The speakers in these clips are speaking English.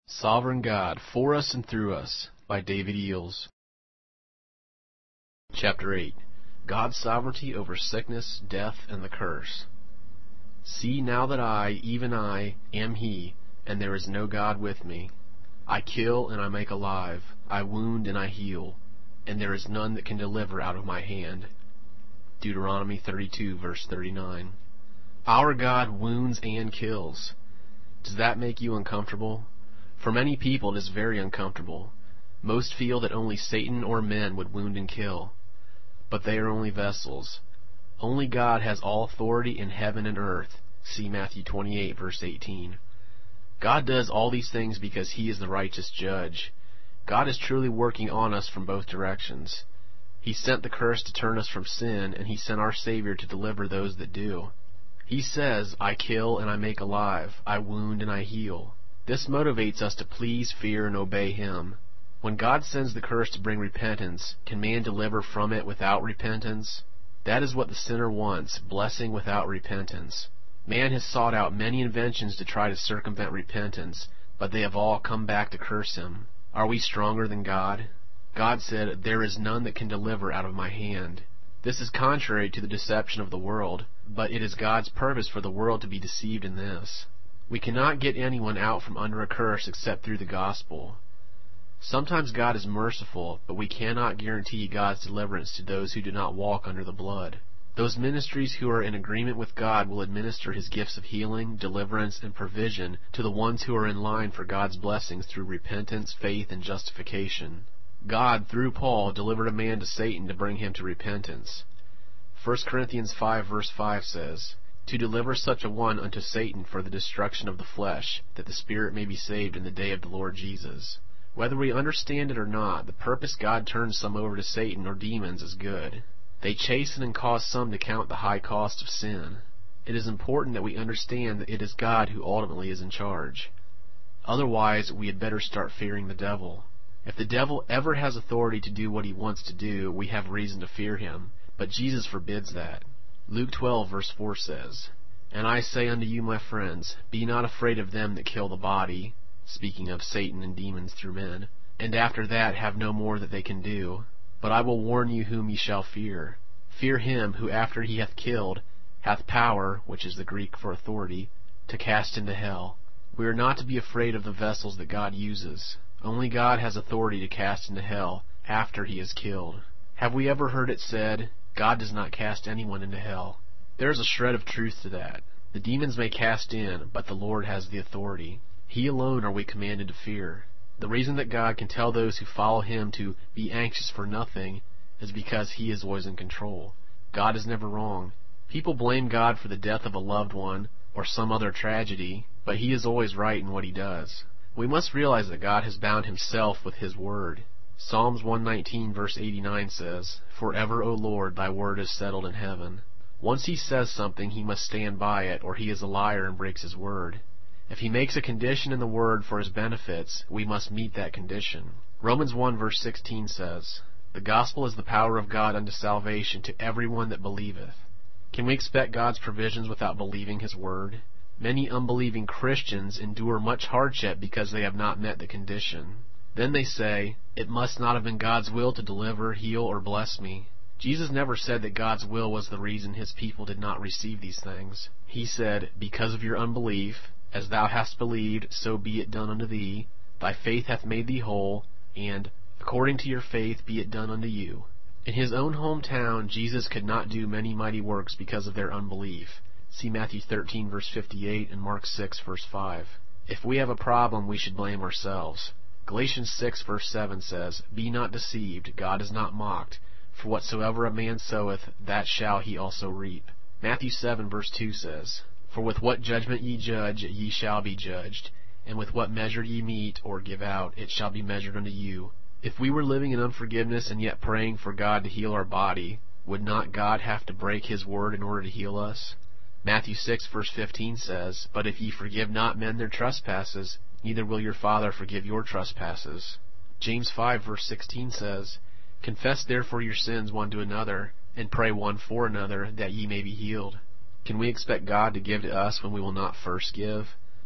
Sovereign God, For Us and Through Us, by David Eels. Chapter 8. God's Sovereignty over Sickness, Death, and the Curse. See now that I, even I, am He, and there is no God with me. I kill and I make alive, I wound and I heal, and there is none that can deliver out of my hand. Deuteronomy 32, verse 39. Our God wounds and kills. Does that make you uncomfortable? For many people it is very uncomfortable. Most feel that only Satan or men would wound and kill. But they are only vessels. Only God has all authority in heaven and earth. See Matthew 28, verse 18. God does all these things because He is the righteous judge. God is truly working on us from both directions. He sent the curse to turn us from sin, and He sent our Savior to deliver those that do. He says, I kill and I make alive, I wound and I heal. This motivates us to please, fear, and obey Him. When God sends the curse to bring repentance, can man deliver from it without repentance? That is what the sinner wants, blessing without repentance. Man has sought out many inventions to try to circumvent repentance, but they have all come back to curse him. Are we stronger than God? God said, There is none that can deliver out of my hand. This is contrary to the deception of the world, but it is God's purpose for the world to be deceived in this. We cannot get anyone out from under a curse except through the gospel. Sometimes God is merciful, but we cannot guarantee God's deliverance to those who do not walk under the blood. Those ministries who are in agreement with God will administer His gifts of healing, deliverance, and provision to the ones who are in line for God's blessings through repentance, faith, and justification. God, through Paul, delivered a man to Satan to bring him to repentance. 1 Corinthians 5, verse 5 says, To deliver such a one unto Satan for the destruction of the flesh, that the spirit may be saved in the day of the Lord Jesus. Whether we understand it or not, the purpose God turns some over to Satan or demons is good. They chasten and cause some to count the high cost of sin. It is important that we understand that it is God who ultimately is in charge. Otherwise, we had better start fearing the devil. If the devil ever has authority to do what he wants to do, we have reason to fear him, but Jesus forbids that. Luke 12, verse 4 says, And I say unto you, my friends, be not afraid of them that kill the body, speaking of Satan and demons through men, and after that have no more that they can do. But I will warn you whom ye shall fear. Fear him who after he hath killed hath power, which is the Greek for authority, to cast into hell. We are not to be afraid of the vessels that God uses. Only God has authority to cast into hell after he is killed. Have we ever heard it said, God does not cast anyone into hell? There is a shred of truth to that. The demons may cast in, but the Lord has the authority. He alone are we commanded to fear. The reason that God can tell those who follow Him to be anxious for nothing is because He is always in control. God is never wrong. People blame God for the death of a loved one or some other tragedy, but He is always right in what He does. We must realize that God has bound Himself with His Word. Psalms 119 verse 89 says, Forever, O Lord, thy word is settled in heaven. Once He says something, He must stand by it, or He is a liar and breaks His word. If He makes a condition in the Word for His benefits, we must meet that condition. Romans 1 verse 16 says, The gospel is the power of God unto salvation to everyone that believeth. Can we expect God's provisions without believing His Word? Many unbelieving Christians endure much hardship because they have not met the condition. Then they say, It must not have been God's will to deliver, heal, or bless me. Jesus never said that God's will was the reason His people did not receive these things. He said, Because of your unbelief, as thou hast believed, so be it done unto thee. Thy faith hath made thee whole, and according to your faith be it done unto you. In His own hometown, Jesus could not do many mighty works because of their unbelief. See Matthew 13, verse 58, and Mark 6, verse 5. If we have a problem, we should blame ourselves. Galatians 6, verse 7 says, Be not deceived, God is not mocked, for whatsoever a man soweth, that shall he also reap. Matthew 7, verse 2 says, For with what judgment ye judge, ye shall be judged, and with what measure ye mete, or give out, it shall be measured unto you. If we were living in unforgiveness and yet praying for God to heal our body, would not God have to break His word in order to heal us? Matthew 6, verse 15 says, But if ye forgive not men their trespasses, neither will your Father forgive your trespasses. James 5, verse 16 says, Confess therefore your sins one to another, and pray one for another, that ye may be healed. Can we expect God to give to us when we will not first give?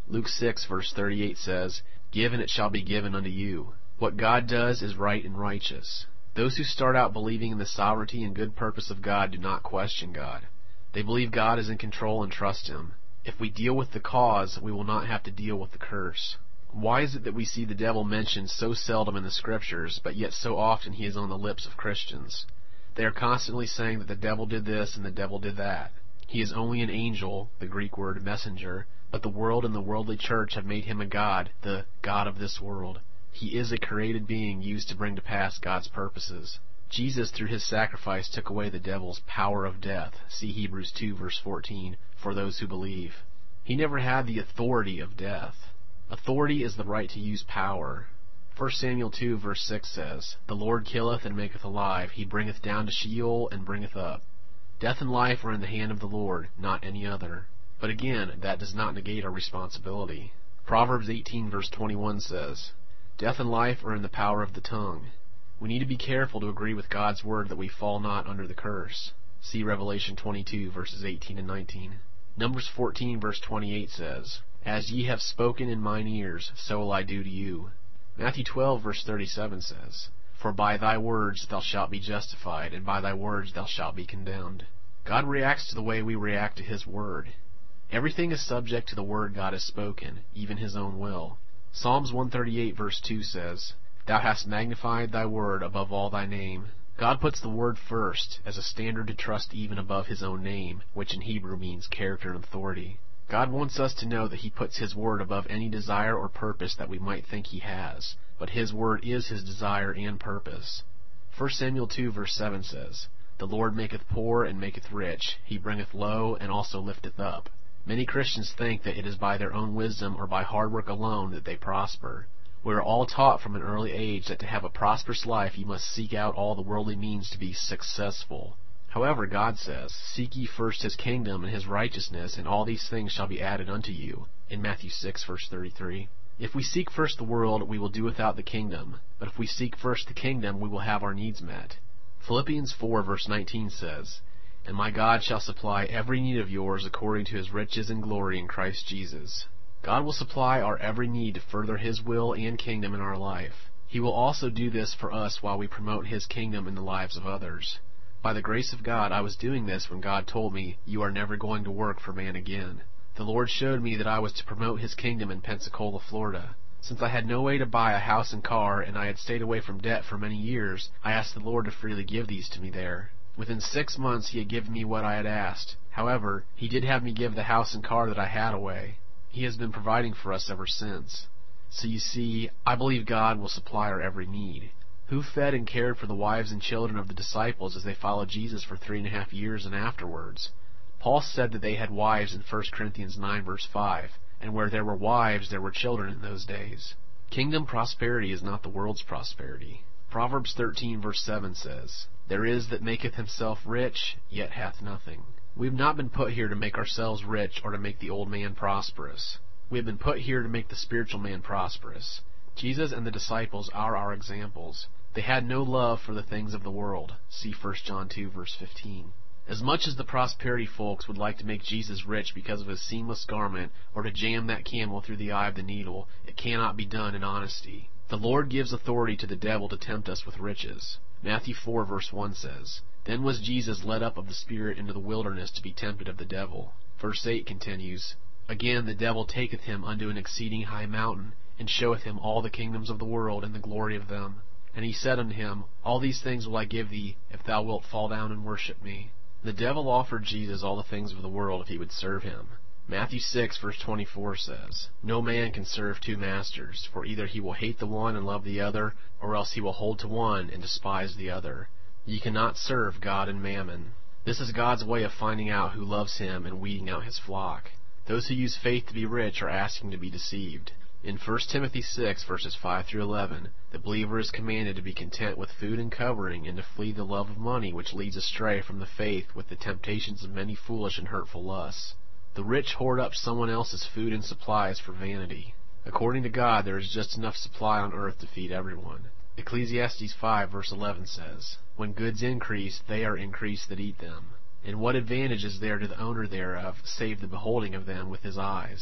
Luke 6 verse 38 says, "Give and it shall be given unto you." What God does is right and righteous. Those who start out believing in the sovereignty and good purpose of God do not question God. They believe God is in control and trust Him. If we deal with the cause, we will not have to deal with the curse. Why is it that we see the devil mentioned so seldom in the Scriptures, but yet so often he is on the lips of Christians? They are constantly saying that the devil did this and the devil did that. He is only an angel, the Greek word messenger, but the world and the worldly church have made him a god, the God of this world. He is a created being used to bring to pass God's purposes. Jesus, through His sacrifice, took away the devil's power of death. See Hebrews 2 verse 14, for those who believe. He never had the authority of death. Authority is the right to use power. 1 Samuel 2 verse 6 says, "The Lord killeth and maketh alive, He bringeth down to Sheol and bringeth up." Death and life are in the hand of the Lord, not any other. But again, that does not negate our responsibility. Proverbs 18 verse 21 says, "Death and life are in the power of the tongue." We need to be careful to agree with God's word that we fall not under the curse. See Revelation 22 verses 18 and 19. Numbers 14 verse 28 says, "As ye have spoken in mine ears, so will I do to you." Matthew 12 verse 37 says, "For by thy words thou shalt be justified, and by thy words thou shalt be condemned." God reacts to the way we react to His word. Everything is subject to the word God has spoken, even His own will. Psalms 138 verse 2 says, "Thou hast magnified thy word above all thy name." God puts the word first, as a standard to trust even above His own name, which in Hebrew means character and authority. God wants us to know that He puts His word above any desire or purpose that we might think He has, but His word is His desire and purpose. 1 Samuel 2 verse 7 says, "The Lord maketh poor and maketh rich, He bringeth low and also lifteth up." Many Christians think that it is by their own wisdom or by hard work alone that they prosper. We are all taught from an early age that to have a prosperous life you must seek out all the worldly means to be successful. However, God says, "Seek ye first His kingdom and His righteousness, and all these things shall be added unto you," in Matthew 6 verse 33. If we seek first the world, we will do without the kingdom, but if we seek first the kingdom, we will have our needs met. Philippians 4 verse 19 says, "And my God shall supply every need of yours according to His riches and glory in Christ Jesus." God will supply our every need to further His will and kingdom in our life. He will also do this for us while we promote His kingdom in the lives of others. By the grace of God, I was doing this when God told me, "You are never going to work for man again." The Lord showed me that I was to promote His kingdom in Pensacola, Florida. Since I had no way to buy a house and car, and I had stayed away from debt for many years, I asked the Lord to freely give these to me there. Within 6 months He had given me what I had asked. However, He did have me give the house and car that I had away. He has been providing for us ever since. So you see, I believe God will supply our every need. Who fed and cared for the wives and children of the disciples as they followed Jesus for 3.5 years and afterwards? Paul said that they had wives in 1 Corinthians 9 verse 5, and where there were wives there were children in those days. Kingdom prosperity is not the world's prosperity. Proverbs 13 verse 7 says, "There is that maketh himself rich, yet hath nothing." We have not been put here to make ourselves rich or to make the old man prosperous. We have been put here to make the spiritual man prosperous. Jesus and the disciples are our examples. They had no love for the things of the world. See 1 John 2 verse 15. As much as the prosperity folks would like to make Jesus rich because of His seamless garment, or to jam that camel through the eye of the needle, it cannot be done in honesty. The Lord gives authority to the devil to tempt us with riches. Matthew 4 verse 1 says, "Then was Jesus led up of the Spirit into the wilderness to be tempted of the devil." Verse 8 continues, "Again the devil taketh him unto an exceeding high mountain, and showeth him all the kingdoms of the world and the glory of them. And He said unto him, All these things will I give thee, if thou wilt fall down and worship me." The devil offered Jesus all the things of the world if he would serve Him. Matthew 6 verse 24 says, "No man can serve two masters, for either he will hate the one and love the other, or else he will hold to one and despise the other. Ye cannot serve God and mammon." This is God's way of finding out who loves Him and weeding out His flock. Those who use faith to be rich are asking to be deceived. In 1 Timothy 6 verses 5 through 11, the believer is commanded to be content with food and covering, and to flee the love of money which leads astray from the faith with the temptations of many foolish and hurtful lusts. The rich hoard up someone else's food and supplies for vanity. According to God, there is just enough supply on earth to feed everyone. Ecclesiastes 5 verse 11 says, "When goods increase, they are increased that eat them. And what advantage is there to the owner thereof, save the beholding of them with his eyes?"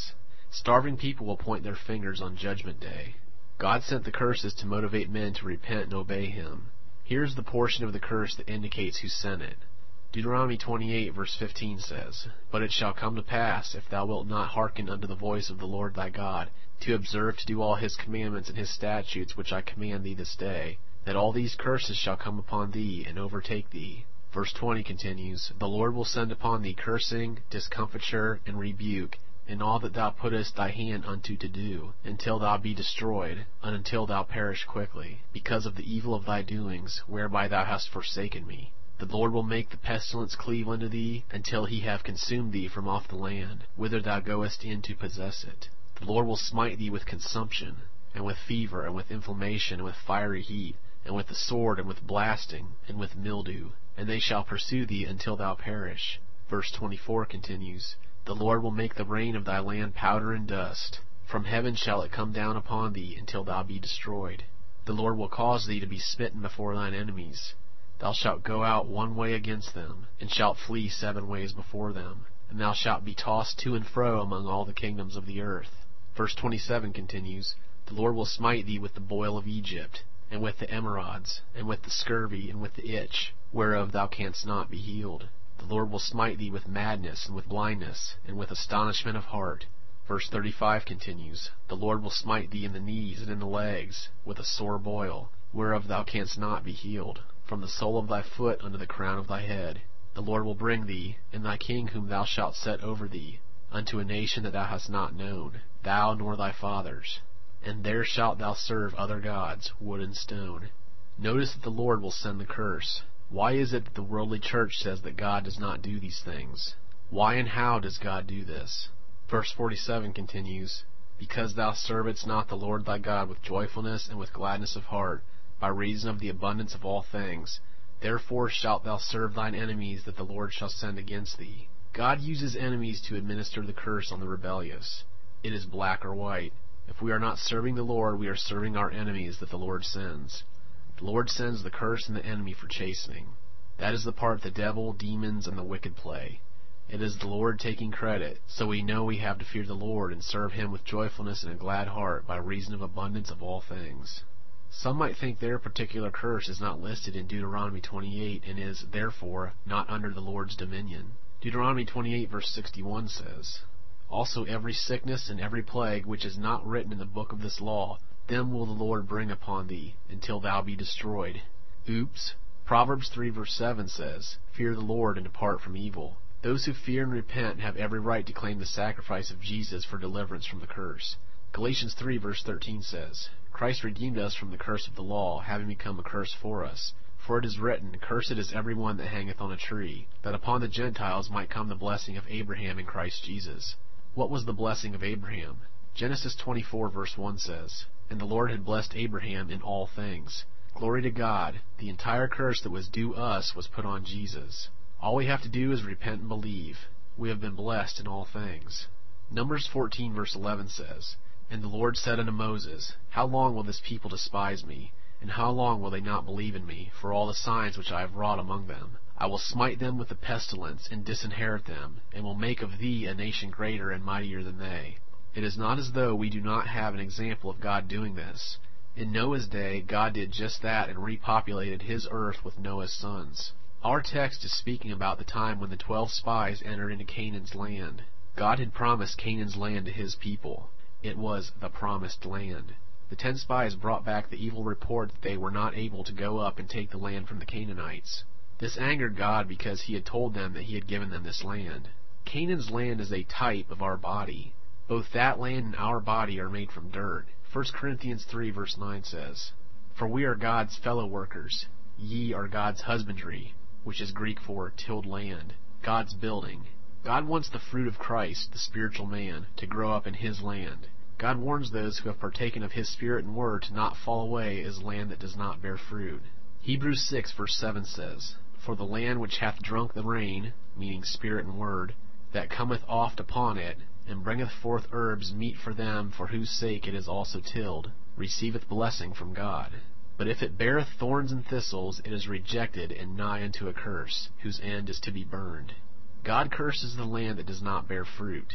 Starving people will point their fingers on Judgment Day. God sent the curses to motivate men to repent and obey Him. Here's the portion of the curse that indicates who sent it. Deuteronomy 28 verse 15 says, "But it shall come to pass, if thou wilt not hearken unto the voice of the Lord thy God, to observe to do all His commandments and His statutes which I command thee this day, that all these curses shall come upon thee and overtake thee." Verse 20 continues, "The Lord will send upon thee cursing, discomfiture, and rebuke, in all that thou puttest thy hand unto to do, until thou be destroyed, and until thou perish quickly, because of the evil of thy doings, whereby thou hast forsaken me. The Lord will make the pestilence cleave unto thee, until He have consumed thee from off the land, whither thou goest in to possess it. The Lord will smite thee with consumption, and with fever, and with inflammation, and with fiery heat, and with the sword, and with blasting, and with mildew, and they shall pursue thee until thou perish." Verse 24 continues, "The Lord will make the rain of thy land powder and dust. From heaven shall it come down upon thee until thou be destroyed. The Lord will cause thee to be smitten before thine enemies. Thou shalt go out one way against them, and shalt flee 7 ways before them, and thou shalt be tossed to and fro among all the kingdoms of the earth." Verse 27 continues, "The Lord will smite thee with the boil of Egypt, and with the emerods, and with the scurvy, and with the itch, whereof thou canst not be healed. The Lord will smite thee with madness, and with blindness, and with astonishment of heart." Verse 35 continues, "The Lord will smite thee in the knees and in the legs, with a sore boil, whereof thou canst not be healed, from the sole of thy foot unto the crown of thy head. The Lord will bring thee, and thy king whom thou shalt set over thee, unto a nation that thou hast not known, thou nor thy fathers. And there shalt thou serve other gods, wood and stone." Notice that the Lord will send the curse. Why is it that the worldly church says that God does not do these things? Why and how does God do this? Verse 47 continues, "Because thou servedst not the Lord thy God with joyfulness and with gladness of heart, by reason of the abundance of all things. Therefore shalt thou serve thine enemies that the Lord shall send against thee." God uses enemies to administer the curse on the rebellious. It is black or white. If we are not serving the Lord, we are serving our enemies that the Lord sends. The Lord sends the curse and the enemy for chastening. That is the part the devil, demons, and the wicked play. It is the Lord taking credit, so we know we have to fear the Lord and serve Him with joyfulness and a glad heart by reason of abundance of all things. Some might think their particular curse is not listed in Deuteronomy 28 and is, therefore, not under the Lord's dominion. Deuteronomy 28 verse 61 says, "Also every sickness and every plague which is not written in the book of this law, them will the Lord bring upon thee, until thou be destroyed." Oops. Proverbs 3 verse 7 says, "Fear the Lord and depart from evil." Those who fear and repent have every right to claim the sacrifice of Jesus for deliverance from the curse. Galatians 3 verse 13 says, "Christ redeemed us from the curse of the law, having become a curse for us. For it is written, Cursed is every one that hangeth on a tree, that upon the Gentiles might come the blessing of Abraham in Christ Jesus." What was the blessing of Abraham? Genesis 24 verse 1 says, "And the Lord had blessed Abraham in all things." Glory to God, the entire curse that was due us was put on Jesus. All we have to do is repent and believe. We have been blessed in all things. Numbers 14 verse 11 says, "And the Lord said unto Moses, How long will this people despise me? And how long will they not believe in me, for all the signs which I have wrought among them? I will smite them with the pestilence, and disinherit them, and will make of thee a nation greater and mightier than they." It is not as though we do not have an example of God doing this. In Noah's day, God did just that and repopulated His earth with Noah's sons. Our text is speaking about the time when the 12 spies entered into Canaan's land. God had promised Canaan's land to His people. It was the promised land. The 10 spies brought back the evil report that they were not able to go up and take the land from the Canaanites. This angered God because He had told them that He had given them this land. Canaan's land is a type of our body. Both that land and our body are made from dirt. 1 Corinthians 3 verse 9 says, "For we are God's fellow workers. Ye are God's husbandry," which is Greek for tilled land, God's building. God wants the fruit of Christ, the spiritual man, to grow up in His land. God warns those who have partaken of His Spirit and Word to not fall away as land that does not bear fruit. Hebrews 6 verse 7 says, "For the land which hath drunk the rain," meaning Spirit and Word, "that cometh oft upon it, and bringeth forth herbs meet for them for whose sake it is also tilled, receiveth blessing from God. But if it beareth thorns and thistles, it is rejected and nigh unto a curse, whose end is to be burned." God curses the land that does not bear fruit.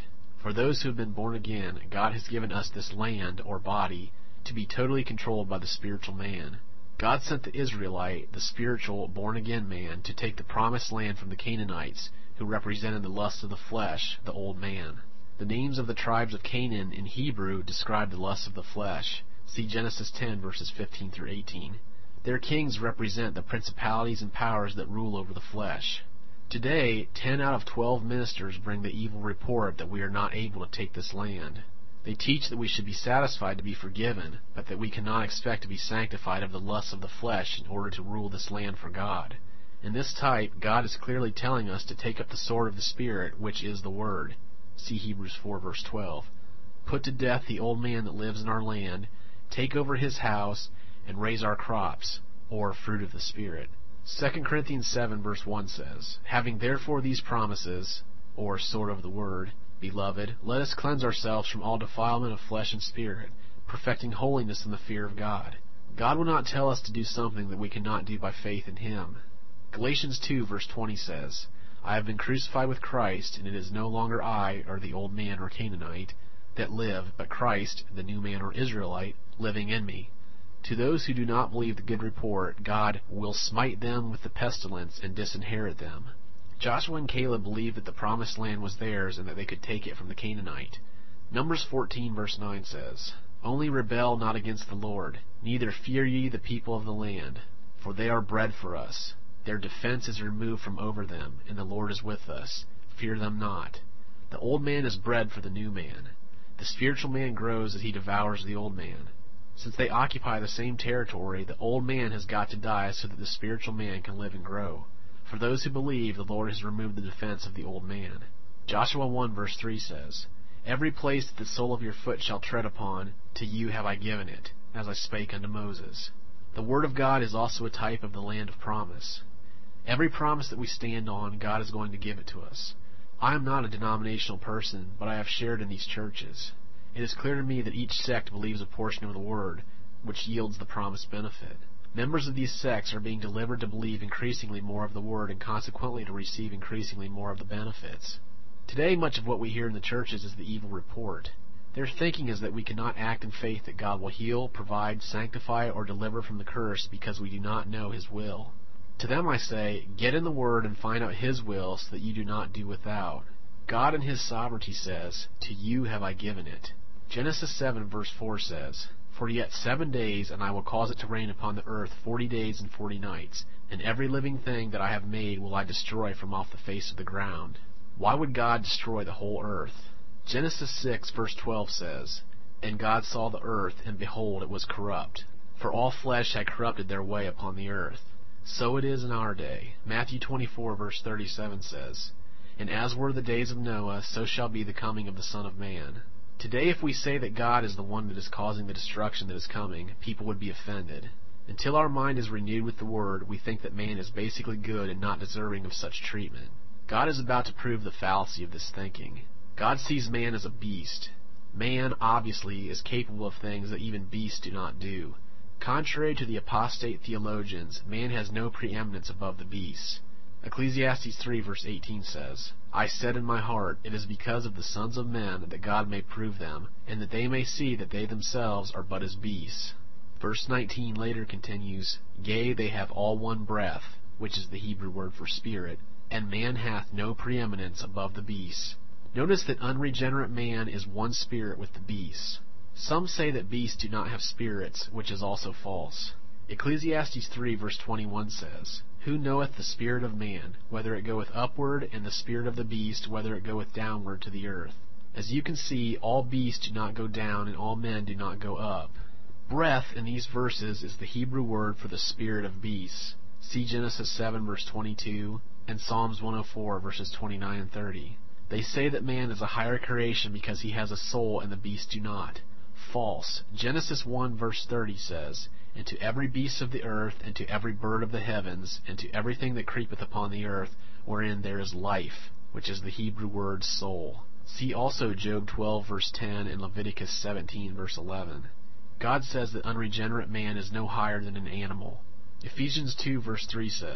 For those who have been born again, God has given us this land, or body, to be totally controlled by the spiritual man. God sent the Israelite, the spiritual, born-again man, to take the promised land from the Canaanites, who represented the lust of the flesh, the old man. The names of the tribes of Canaan in Hebrew describe the lust of the flesh. See Genesis 10, verses 15 through 18. Their kings represent the principalities and powers that rule over the flesh. Today, 10 out of 12 ministers bring the evil report that we are not able to take this land. They teach that we should be satisfied to be forgiven, but that we cannot expect to be sanctified of the lusts of the flesh in order to rule this land for God. In this type, God is clearly telling us to take up the sword of the Spirit, which is the Word. See Hebrews 4, verse 12. Put to death the old man that lives in our land, take over his house, and raise our crops, or fruit of the Spirit. 2 Corinthians 7, verse 1 says, Having therefore these promises, or sword of the Word, Beloved, let us cleanse ourselves from all defilement of flesh and spirit, perfecting holiness in the fear of God. God will not tell us to do something that we cannot do by faith in Him. Galatians 2, verse 20 says, I have been crucified with Christ, and it is no longer I, or the old man or Canaanite, that live, but Christ, the new man or Israelite, living in me. To those who do not believe the good report, God will smite them with the pestilence and disinherit them. Joshua and Caleb believed that the promised land was theirs and that they could take it from the Canaanite. Numbers 14, verse 9 says, Only rebel not against the Lord, neither fear ye the people of the land, for they are bread for us. Their defense is removed from over them, and the Lord is with us. Fear them not. The old man is bread for the new man. The spiritual man grows as he devours the old man. Since they occupy the same territory, the old man has got to die so that the spiritual man can live and grow. For those who believe, the Lord has removed the defense of the old man. Joshua 1, verse 3 says, Every place that the sole of your foot shall tread upon, to you have I given it, as I spake unto Moses. The Word of God is also a type of the land of promise. Every promise that we stand on, God is going to give it to us. I am not a denominational person, but I have shared in these churches. It is clear to me that each sect believes a portion of the Word, which yields the promised benefit. Members of these sects are being delivered to believe increasingly more of the Word and consequently to receive increasingly more of the benefits. Today, much of what we hear in the churches is the evil report. Their thinking is that we cannot act in faith that God will heal, provide, sanctify, or deliver from the curse because we do not know His will. To them I say, get in the Word and find out His will so that you do not do without. God in His sovereignty says, To you have I given it. Genesis 7, verse 4 says, For yet 7 days, and I will cause it to rain upon the earth 40 days and 40 nights, and every living thing that I have made will I destroy from off the face of the ground. Why would God destroy the whole earth? Genesis 6, verse 12 says, And God saw the earth, and behold, it was corrupt, for all flesh had corrupted their way upon the earth. So it is in our day. Matthew 24, verse 37 says, And as were the days of Noah, so shall be the coming of the Son of Man. Today, if we say that God is the one that is causing the destruction that is coming, people would be offended. Until our mind is renewed with the Word, we think that man is basically good and not deserving of such treatment. God is about to prove the fallacy of this thinking. God sees man as a beast. Man, obviously, is capable of things that even beasts do not do. Contrary to the apostate theologians, man has no preeminence above the beasts. Ecclesiastes 3, verse 18 says, I said in my heart, it is because of the sons of men that God may prove them, and that they may see that they themselves are but as beasts. Verse 19 later continues, Yea, they have all one breath, which is the Hebrew word for spirit, and man hath no preeminence above the beasts. Notice that unregenerate man is one spirit with the beasts. Some say that beasts do not have spirits, which is also false. Ecclesiastes 3, verse 21 says, Who knoweth the spirit of man, whether it goeth upward, and the spirit of the beast, whether it goeth downward to the earth? As you can see, all beasts do not go down, and all men do not go up. Breath in these verses is the Hebrew word for the spirit of beasts. See Genesis 7, verse 22, and Psalms 104, verses 29 and 30. They say that man is a higher creation because he has a soul and the beasts do not. False. Genesis 1, verse 30 says, And to every beast of the earth, and to every bird of the heavens, and to everything that creepeth upon the earth, wherein there is life, which is the Hebrew word soul. See also Job 12, verse 10, and Leviticus 17, verse 11. God says that unregenerate man is no higher than an animal. Ephesians 2, verse 3 says,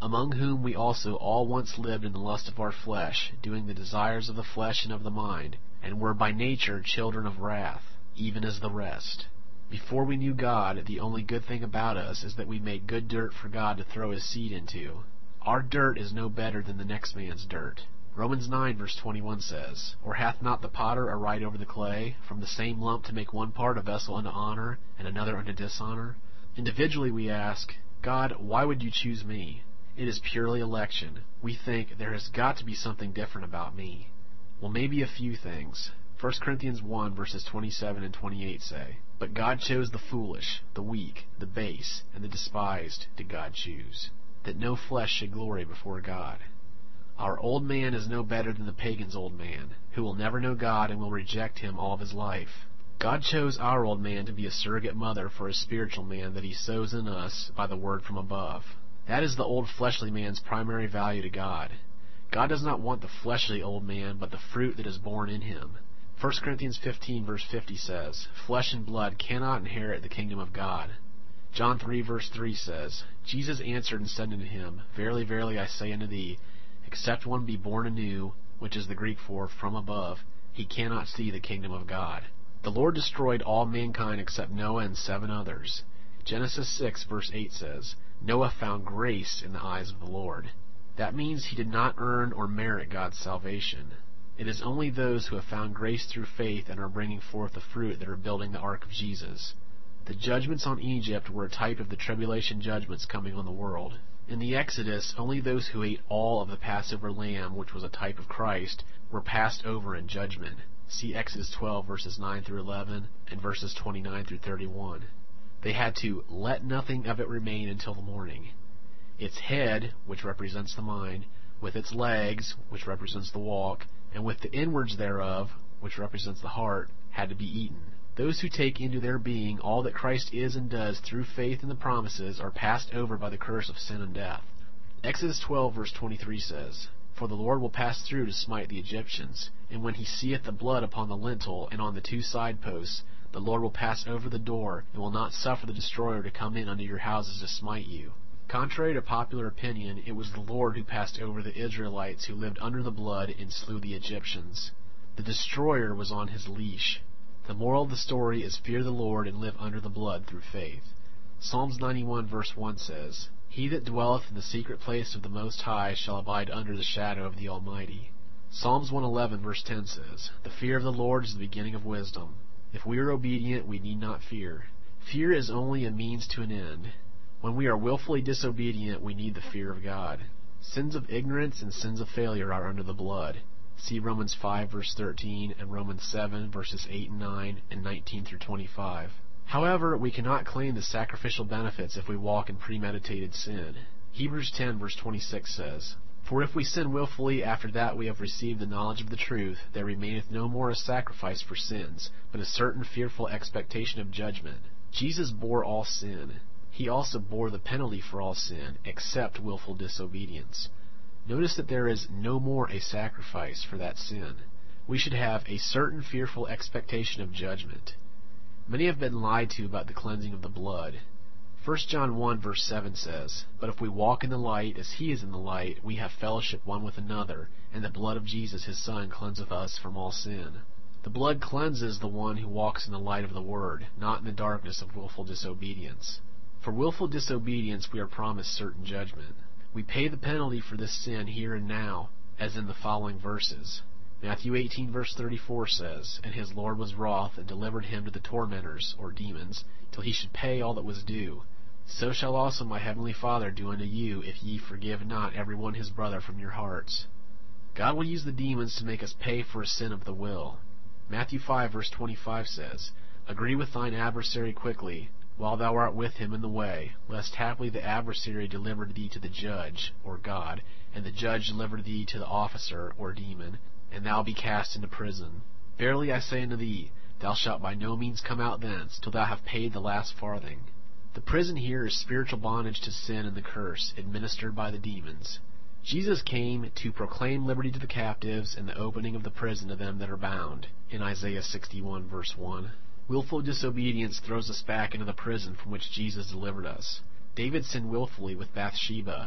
among whom we also all once lived in the lust of our flesh, doing the desires of the flesh and of the mind, and were by nature children of wrath, even as the rest. Before we knew God, the only good thing about us is that we made good dirt for God to throw His seed into. Our dirt is no better than the next man's dirt. Romans 9 verse 21 says, Or hath not the potter a right over the clay, from the same lump to make one part a vessel unto honor, and another unto dishonor? Individually we ask, God, why would you choose me? It is purely election. We think there has got to be something different about me. Well, maybe a few things. 1 Corinthians 1 verses 27 and 28 say, But God chose the foolish, the weak, the base, and the despised did God choose, that no flesh should glory before God. Our old man is no better than the pagan's old man, who will never know God and will reject Him all of his life. God chose our old man to be a surrogate mother for His spiritual man that He sows in us by the word from above. That is the old fleshly man's primary value to God. God does not want the fleshly old man, but the fruit that is born in him. 1 Corinthians 15 verse 50 says, Flesh and blood cannot inherit the kingdom of God. John 3 verse 3 says, Jesus answered and said unto him, Verily, verily, I say unto thee, except one be born anew, which is the Greek for from above, he cannot see the kingdom of God. The Lord destroyed all mankind except Noah and 7 others. Genesis 6 verse 8 says, Noah found grace in the eyes of the Lord. That means he did not earn or merit God's salvation. It is only those who have found grace through faith and are bringing forth the fruit that are building the ark of Jesus. The judgments on Egypt were a type of the tribulation judgments coming on the world. In the Exodus, only those who ate all of the Passover lamb, which was a type of Christ, were passed over in judgment. See Exodus 12 verses 9 through 11 and verses 29 through 31. They had to let nothing of it remain until the morning. Its head, which represents the mind, with its legs, which represents the walk, and with the inwards thereof, which represents the heart, had to be eaten. Those who take into their being all that Christ is and does through faith in the promises are passed over by the curse of sin and death. Exodus 12 verse 23 says, For the Lord will pass through to smite the Egyptians, and when he seeth the blood upon the lintel and on the 2 side posts, the Lord will pass over the door, and will not suffer the destroyer to come in unto your houses to smite you. Contrary to popular opinion, it was the Lord who passed over the Israelites who lived under the blood and slew the Egyptians. The destroyer was on his leash. The moral of the story is fear the Lord and live under the blood through faith. Psalms 91 verse 1 says, He that dwelleth in the secret place of the Most High shall abide under the shadow of the Almighty. Psalms 111 verse 10 says, The fear of the Lord is the beginning of wisdom. If we are obedient, we need not fear. Fear is only a means to an end. When we are willfully disobedient, we need the fear of God. Sins of ignorance and sins of failure are under the blood. See Romans 5 verse 13 and Romans 7 verses 8 and 9 and 19 through 25. However, we cannot claim the sacrificial benefits if we walk in premeditated sin. Hebrews 10 verse 26 says, For if we sin willfully after that we have received the knowledge of the truth, there remaineth no more a sacrifice for sins, but a certain fearful expectation of judgment. Jesus bore all sin. He also bore the penalty for all sin, except willful disobedience. Notice that there is no more a sacrifice for that sin. We should have a certain fearful expectation of judgment. Many have been lied to about the cleansing of the blood. 1 John 1 verse 7 says, But if we walk in the light as he is in the light, we have fellowship one with another, and the blood of Jesus his Son cleanseth us from all sin. The blood cleanses the one who walks in the light of the Word, not in the darkness of willful disobedience. For willful disobedience we are promised certain judgment. We pay the penalty for this sin here and now, as in the following verses. Matthew 18 verse 34 says, And his Lord was wroth, and delivered him to the tormentors, or demons, till he should pay all that was due. So shall also my heavenly Father do unto you, if ye forgive not every one his brother from your hearts. God will use the demons to make us pay for a sin of the will. Matthew 5 verse 25 says, Agree with thine adversary quickly, while thou art with him in the way, lest haply the adversary deliver thee to the judge, or God, and the judge deliver thee to the officer, or demon, and thou be cast into prison. Verily I say unto thee, thou shalt by no means come out thence, till thou have paid the last farthing. The prison here is spiritual bondage to sin and the curse, administered by the demons. Jesus came to proclaim liberty to the captives, and the opening of the prison to them that are bound, in Isaiah 61 verse 1. Willful disobedience throws us back into the prison from which Jesus delivered us. David sinned willfully with Bathsheba.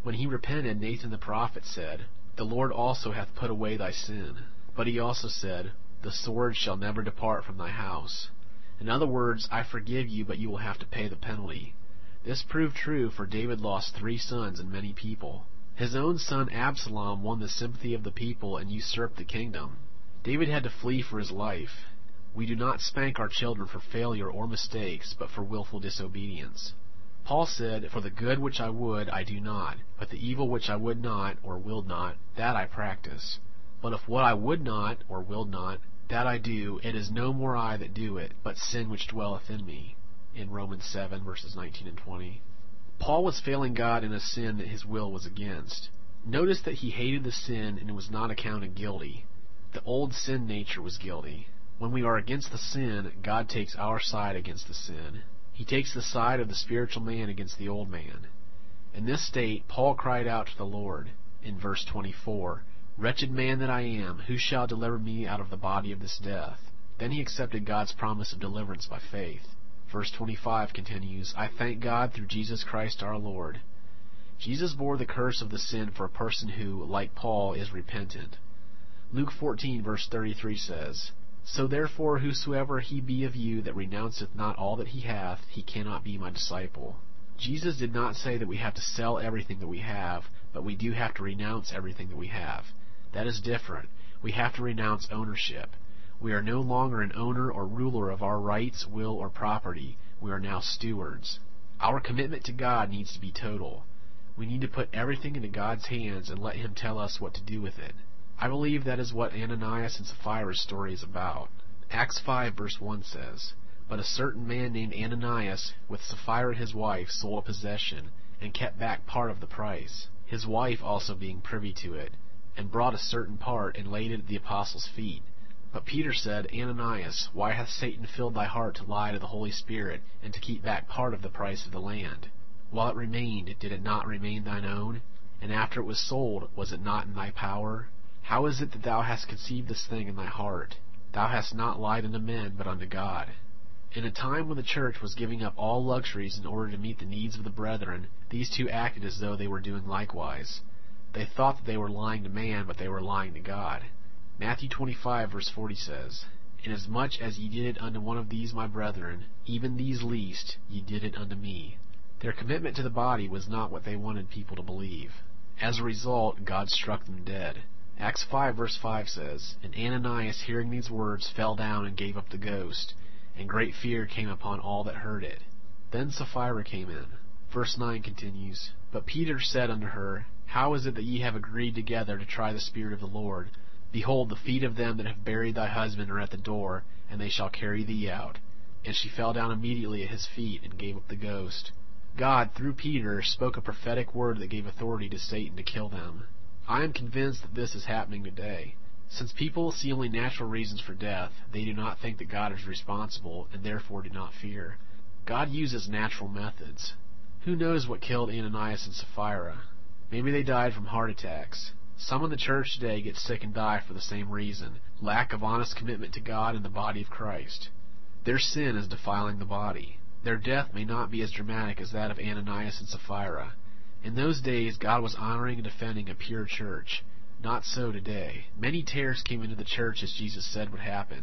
When he repented, Nathan the prophet said, "The Lord also hath put away thy sin." But he also said, "The sword shall never depart from thy house." In other words, I forgive you, but you will have to pay the penalty. This proved true, for David lost 3 sons and many people. His own son Absalom won the sympathy of the people and usurped the kingdom. David had to flee for his life. We do not spank our children for failure or mistakes, but for willful disobedience. Paul said, "For the good which I would, I do not, but the evil which I would not, or willed not, that I practice. But if what I would not, or willed not, that I do, it is no more I that do it, but sin which dwelleth in me." In Romans 7, verses 19 and 20. Paul was failing God in a sin that his will was against. Notice that he hated the sin and was not accounted guilty. The old sin nature was guilty. When we are against the sin, God takes our side against the sin. He takes the side of the spiritual man against the old man. In this state, Paul cried out to the Lord. In verse 24, "Wretched man that I am, who shall deliver me out of the body of this death?" Then he accepted God's promise of deliverance by faith. Verse 25 continues, "I thank God through Jesus Christ our Lord." Jesus bore the curse of the sin for a person who, like Paul, is repentant. Luke 14, verse 33 says, "So therefore whosoever he be of you that renounceth not all that he hath, he cannot be my disciple." Jesus did not say that we have to sell everything that we have, but we do have to renounce everything that we have. That is different. We have to renounce ownership. We are no longer an owner or ruler of our rights, will, or property. We are now stewards. Our commitment to God needs to be total. We need to put everything into God's hands and let Him tell us what to do with it. I believe that is what Ananias and Sapphira's story is about. Acts 5, verse 1 says, "But a certain man named Ananias, with Sapphira his wife, sold a possession, and kept back part of the price, his wife also being privy to it, and brought a certain part, and laid it at the apostles' feet. But Peter said, Ananias, why hath Satan filled thy heart to lie to the Holy Spirit, and to keep back part of the price of the land? While it remained, did it not remain thine own? And after it was sold, was it not in thy power? How is it that thou hast conceived this thing in thy heart? Thou hast not lied unto men, but unto God." In a time when the church was giving up all luxuries in order to meet the needs of the brethren, these two acted as though they were doing likewise. They thought that they were lying to man, but they were lying to God. Matthew 25, verse 40 says, "Inasmuch as ye did it unto one of these my brethren, even these least, ye did it unto me." Their commitment to the body was not what they wanted people to believe. As a result, God struck them dead. Acts 5, verse 5 says, "And Ananias, hearing these words, fell down and gave up the ghost, and great fear came upon all that heard it." Then Sapphira came in. Verse 9 continues, "But Peter said unto her, How is it that ye have agreed together to try the Spirit of the Lord? Behold, the feet of them that have buried thy husband are at the door, and they shall carry thee out." And she fell down immediately at his feet, and gave up the ghost. God, through Peter, spoke a prophetic word that gave authority to Satan to kill them. I am convinced that this is happening today. Since people see only natural reasons for death, they do not think that God is responsible, and therefore do not fear. God uses natural methods. Who knows what killed Ananias and Sapphira? Maybe they died from heart attacks. Some in the church today get sick and die for the same reason: lack of honest commitment to God and the body of Christ. Their sin is defiling the body. Their death may not be as dramatic as that of Ananias and Sapphira. In those days, God was honoring and defending a pure church. Not so today. Many tares came into the church, as Jesus said would happen.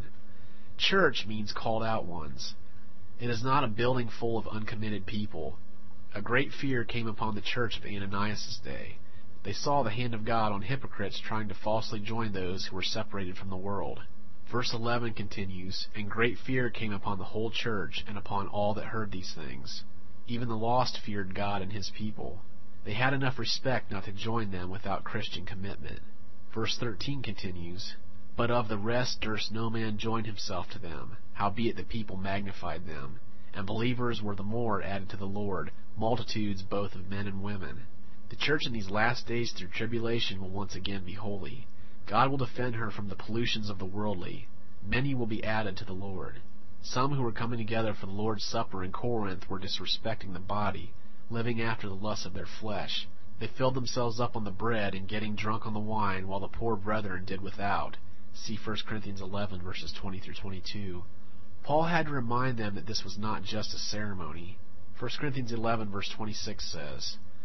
Church means called out ones. It is not a building full of uncommitted people. A great fear came upon the church of Ananias' day. They saw the hand of God on hypocrites trying to falsely join those who were separated from the world. Verse 11 continues, "And great fear came upon the whole church, and upon all that heard these things. Even the lost feared God and His people. They had enough respect not to join them without Christian commitment." Verse 13 continues, "But of the rest durst no man join himself to them, howbeit the people magnified them. And believers were the more added to the Lord, multitudes both of men and women." The church in these last days through tribulation will once again be holy. God will defend her from the pollutions of the worldly. Many will be added to the Lord. Some who were coming together for the Lord's Supper in Corinth were disrespecting the body, living after the lusts of their flesh. They filled themselves up on the bread and getting drunk on the wine, while the poor brethren did without. See 1 Corinthians 11, verses 20 through 22. Paul had to remind them that this was not just a ceremony. 1 Corinthians 11, verse 26 says,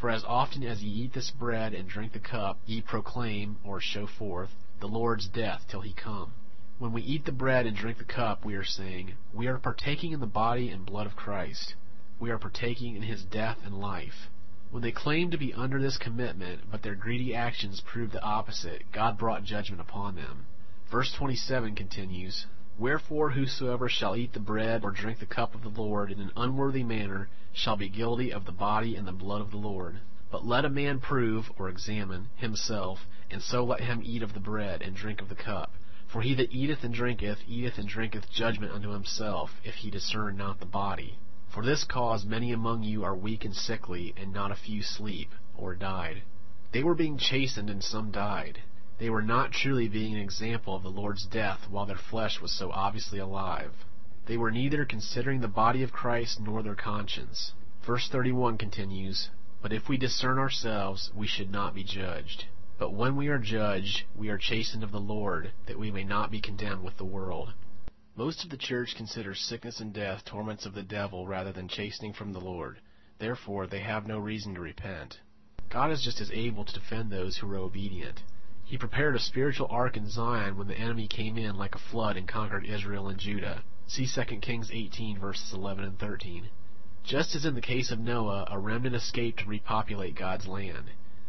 For as often as ye eat this bread and drink the cup, ye proclaim, or show forth, the Lord's death till he come. When we eat the bread and drink the cup, we are saying, we are partaking in the body and blood of Christ. We are partaking in his death and life. When they claimed to be under this commitment, but their greedy actions proved the opposite, God brought judgment upon them. Verse 27 continues, Wherefore whosoever shall eat the bread or drink the cup of the Lord in an unworthy manner shall be guilty of the body and the blood of the Lord. But let a man prove, or examine, himself, and so let him eat of the bread and drink of the cup. For he that eateth and drinketh judgment unto himself, if he discern not the body. For this cause many among you are weak and sickly, and not a few sleep, or died. They were being chastened, and some died. They were not truly being an example of the Lord's death, while their flesh was so obviously alive. They were neither considering the body of Christ nor their conscience. Verse 31 continues, But if we discern ourselves, we should not be judged. But when we are judged, we are chastened of the Lord, that we may not be condemned with the world. Most of the church considers sickness and death torments of the devil rather than chastening from the Lord. Therefore, they have no reason to repent. God is just as able to defend those who are obedient. He prepared a spiritual ark in Zion when the enemy came in like a flood and conquered Israel and Judah. See 2 Kings 18, verses 11 and 13. Just as in the case of Noah, a remnant escaped to repopulate God's land.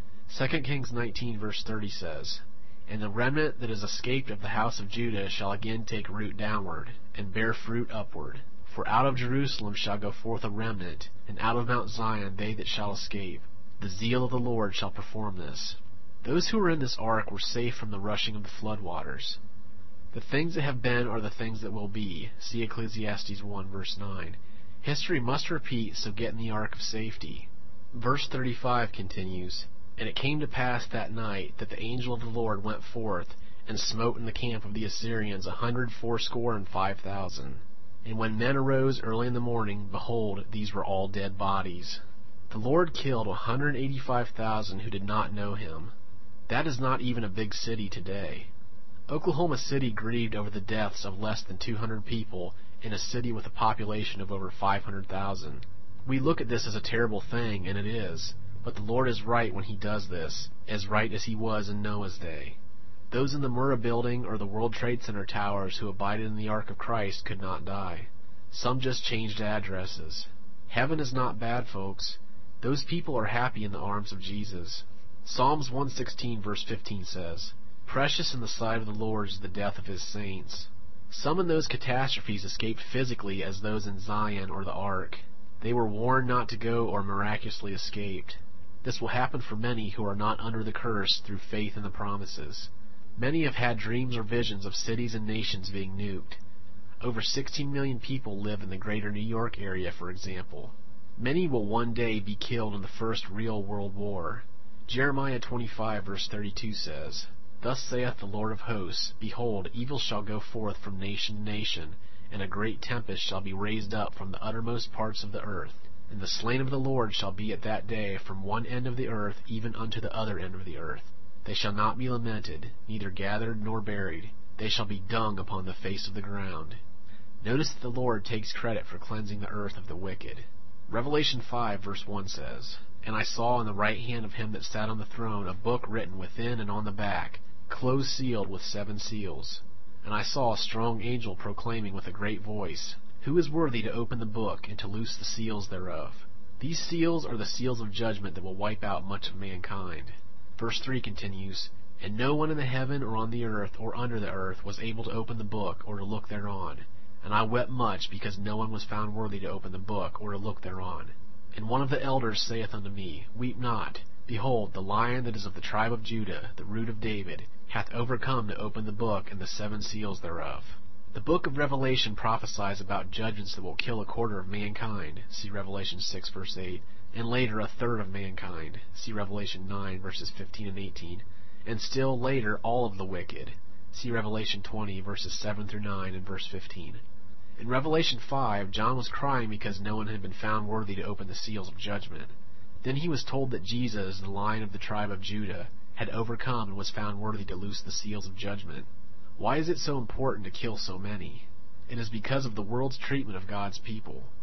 2 Kings 19, verse 30 says, And the remnant that is escaped of the house of Judah shall again take root downward, and bear fruit upward. For out of Jerusalem shall go forth a remnant, and out of Mount Zion they that shall escape. The zeal of the Lord shall perform this. Those who were in this ark were safe from the rushing of the flood waters. The things that have been are the things that will be. See Ecclesiastes 1, verse 9. History must repeat, so get in the ark of safety. Verse 35 continues, And it came to pass that night that the angel of the Lord went forth, and smote in the camp of the Assyrians 185,000. And when men arose early in the morning, behold, these were all dead bodies. The Lord killed 185,000 who did not know him. That is not even a big city today. Oklahoma City grieved over the deaths of less than 200 people in a city with a population of over 500,000. We look at this as a terrible thing, and it is. But the Lord is right when he does this, as right as he was in Noah's day. Those in the Murrah building or the World Trade Center towers who abided in the Ark of Christ could not die. Some just changed addresses. Heaven is not bad, folks. Those people are happy in the arms of Jesus. Psalms 116 verse 15 says, Precious in the sight of the Lord is the death of his saints. Some in those catastrophes escaped physically as those in Zion or the Ark. They were warned not to go or miraculously escaped. This will happen for many who are not under the curse through faith in the promises. Many have had dreams or visions of cities and nations being nuked. Over 16 million people live in the greater New York area, for example. Many will one day be killed in the first real world war. Jeremiah 25 verse 32 says, Thus saith the Lord of hosts, Behold, evil shall go forth from nation to nation, and a great tempest shall be raised up from the uttermost parts of the earth. And the slain of the Lord shall be at that day from one end of the earth even unto the other end of the earth. They shall not be lamented, neither gathered nor buried. They shall be dung upon the face of the ground. Notice that the Lord takes credit for cleansing the earth of the wicked. Revelation 5 verse 1 says, And I saw in the right hand of him that sat on the throne a book written within and on the back, close sealed with 7 seals. And I saw a strong angel proclaiming with a great voice, Who is worthy to open the book and to loose the seals thereof? These seals are the seals of judgment that will wipe out much of mankind. Verse 3 continues, And no one in the heaven or on the earth or under the earth was able to open the book or to look thereon. And I wept much because no one was found worthy to open the book or to look thereon. And one of the elders saith unto me, Weep not. Behold, the Lion that is of the tribe of Judah, the root of David, hath overcome to open the book and the 7 seals thereof. The book of Revelation prophesies about judgments that will kill a quarter of mankind, see Revelation 6 verse 8, and later a third of mankind, see Revelation 9 verses 15 and 18, and still later all of the wicked, see Revelation 20 verses 7 through 9 and verse 15. In Revelation 5, John was crying because no one had been found worthy to open the seals of judgment. Then he was told that Jesus, the Lion of the tribe of Judah, had overcome and was found worthy to loose the seals of judgment. Why is it so important to kill so many? It is because of the world's treatment of God's people.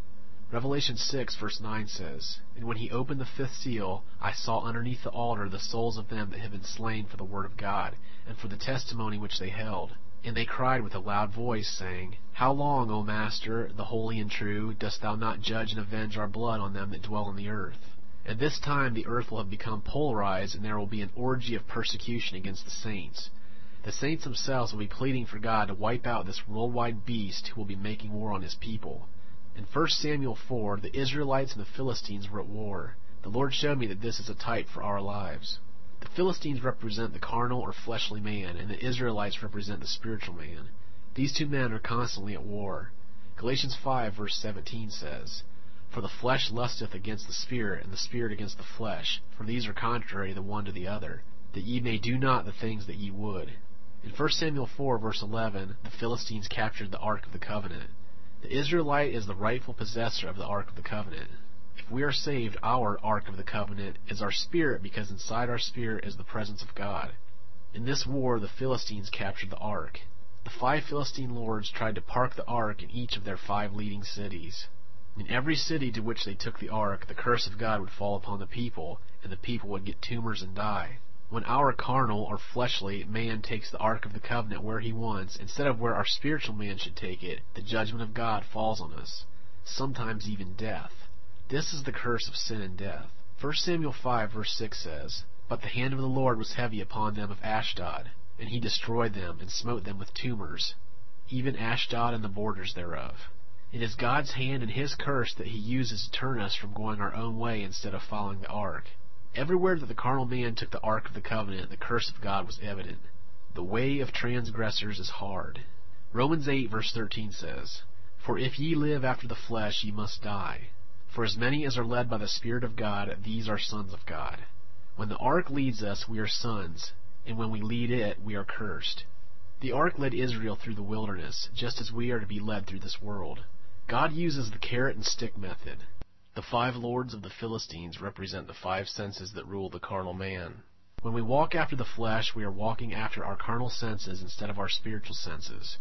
Revelation 6, verse 9 says, "And when he opened the fifth seal, I saw underneath the altar the souls of them that had been slain for the word of God, and for the testimony which they held. And they cried with a loud voice, saying, How long, O Master, the holy and true, dost thou not judge and avenge our blood on them that dwell on the earth? At this time the earth will have become polarized, and there will be an orgy of persecution against the saints. The saints themselves will be pleading for God to wipe out this worldwide beast who will be making war on his people." In 1 Samuel 4, the Israelites and the Philistines were at war. The Lord showed me that this is a type for our lives. The Philistines represent the carnal or fleshly man, and the Israelites represent the spiritual man. These two men are constantly at war. Galatians 5, verse 17 says, "For the flesh lusteth against the spirit, and the spirit against the flesh, for these are contrary the one to the other, that ye may do not the things that ye would." In 1 Samuel 4, verse 11, the Philistines captured the Ark of the Covenant. The Israelite is the rightful possessor of the Ark of the Covenant. If we are saved, our Ark of the Covenant is our spirit, because inside our spirit is the presence of God. In this war, the Philistines captured the Ark. The 5 Philistine lords tried to park the Ark in each of their 5 leading cities. In every city to which they took the Ark, the curse of God would fall upon the people, and the people would get tumors and die. When our carnal or fleshly man takes the Ark of the Covenant where he wants, instead of where our spiritual man should take it, the judgment of God falls on us, sometimes even death. This is the curse of sin and death. 1 Samuel 5, verse 6 says, "But the hand of the Lord was heavy upon them of Ashdod, and he destroyed them, and smote them with tumors, even Ashdod and the borders thereof." It is God's hand and his curse that he uses to turn us from going our own way instead of following the Ark. Everywhere that the carnal man took the Ark of the Covenant, the curse of God was evident. The way of transgressors is hard. Romans 8, verse 13 says, "For if ye live after the flesh, ye must die. For as many as are led by the Spirit of God, these are sons of God." When the Ark leads us, we are sons, and when we lead it, we are cursed. The Ark led Israel through the wilderness, just as we are to be led through this world. God uses the carrot and stick method. The 5 lords of the Philistines represent the 5 senses that rule the carnal man. When we walk after the flesh, we are walking after our carnal senses instead of our spiritual senses.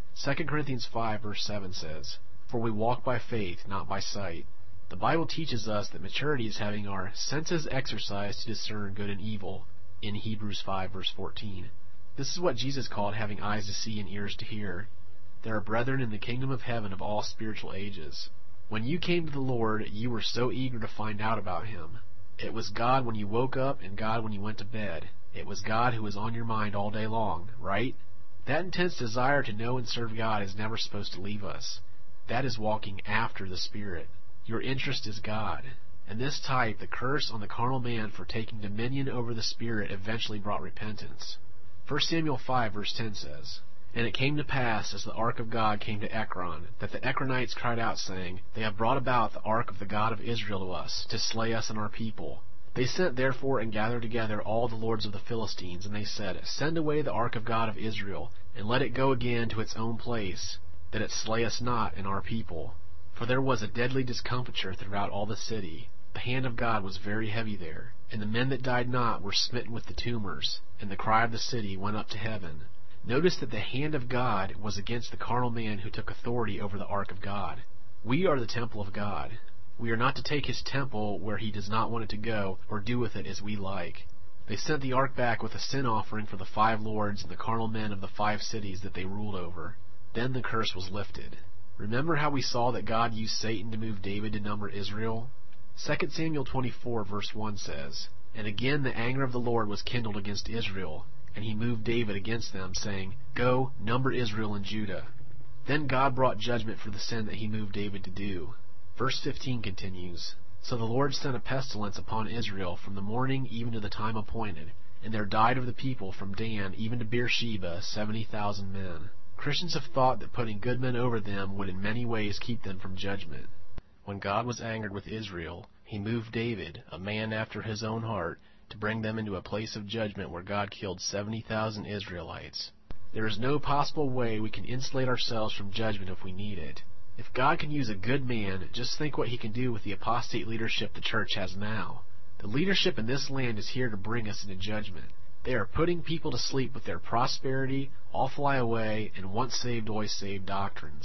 2 Corinthians 5, verse 7 says, "For we walk by faith, not by sight." The Bible teaches us that maturity is having our senses exercised to discern good and evil, in Hebrews 5, verse 14. This is what Jesus called having eyes to see and ears to hear. There are brethren in the kingdom of heaven of all spiritual ages. When you came to the Lord, you were so eager to find out about him. It was God when you woke up and God when you went to bed. It was God who was on your mind all day long, right? That intense desire to know and serve God is never supposed to leave us. That is walking after the Spirit. Your interest is God. And this type, the curse on the carnal man for taking dominion over the Spirit, eventually brought repentance. 1 Samuel 5, verse 10 says, "And it came to pass, as the ark of God came to Ekron, that the Ekronites cried out, saying, They have brought about the ark of the God of Israel to us, to slay us and our people. They sent therefore and gathered together all the lords of the Philistines, and they said, Send away the ark of God of Israel, and let it go again to its own place, that it slay us not and our people. For there was a deadly discomfiture throughout all the city. The hand of God was very heavy there, and the men that died not were smitten with the tumors, and the cry of the city went up to heaven." Notice that the hand of God was against the carnal man who took authority over the ark of God. We are the temple of God. We are not to take his temple where he does not want it to go, or do with it as we like. They sent the ark back with a sin offering for the 5 lords and the carnal men of the 5 cities that they ruled over. Then the curse was lifted. Remember how we saw that God used Satan to move David to number Israel? 2 Samuel 24, verse 1 says, "And again the anger of the Lord was kindled against Israel, and he moved David against them, saying, Go, number Israel and Judah. Then God brought judgment for the sin that he moved David to do." Verse 15 continues, "So the Lord sent a pestilence upon Israel from the morning even to the time appointed, and there died of the people from Dan even to Beersheba 70,000 men." Christians have thought that putting good men over them would in many ways keep them from judgment. When God was angered with Israel, he moved David, a man after his own heart, to bring them into a place of judgment where God killed 70,000 Israelites. There is no possible way we can insulate ourselves from judgment if we need it. If God can use a good man, just think what he can do with the apostate leadership the church has now. The leadership in this land is here to bring us into judgment. They are putting people to sleep with their prosperity, all fly away, and once saved, always saved doctrines.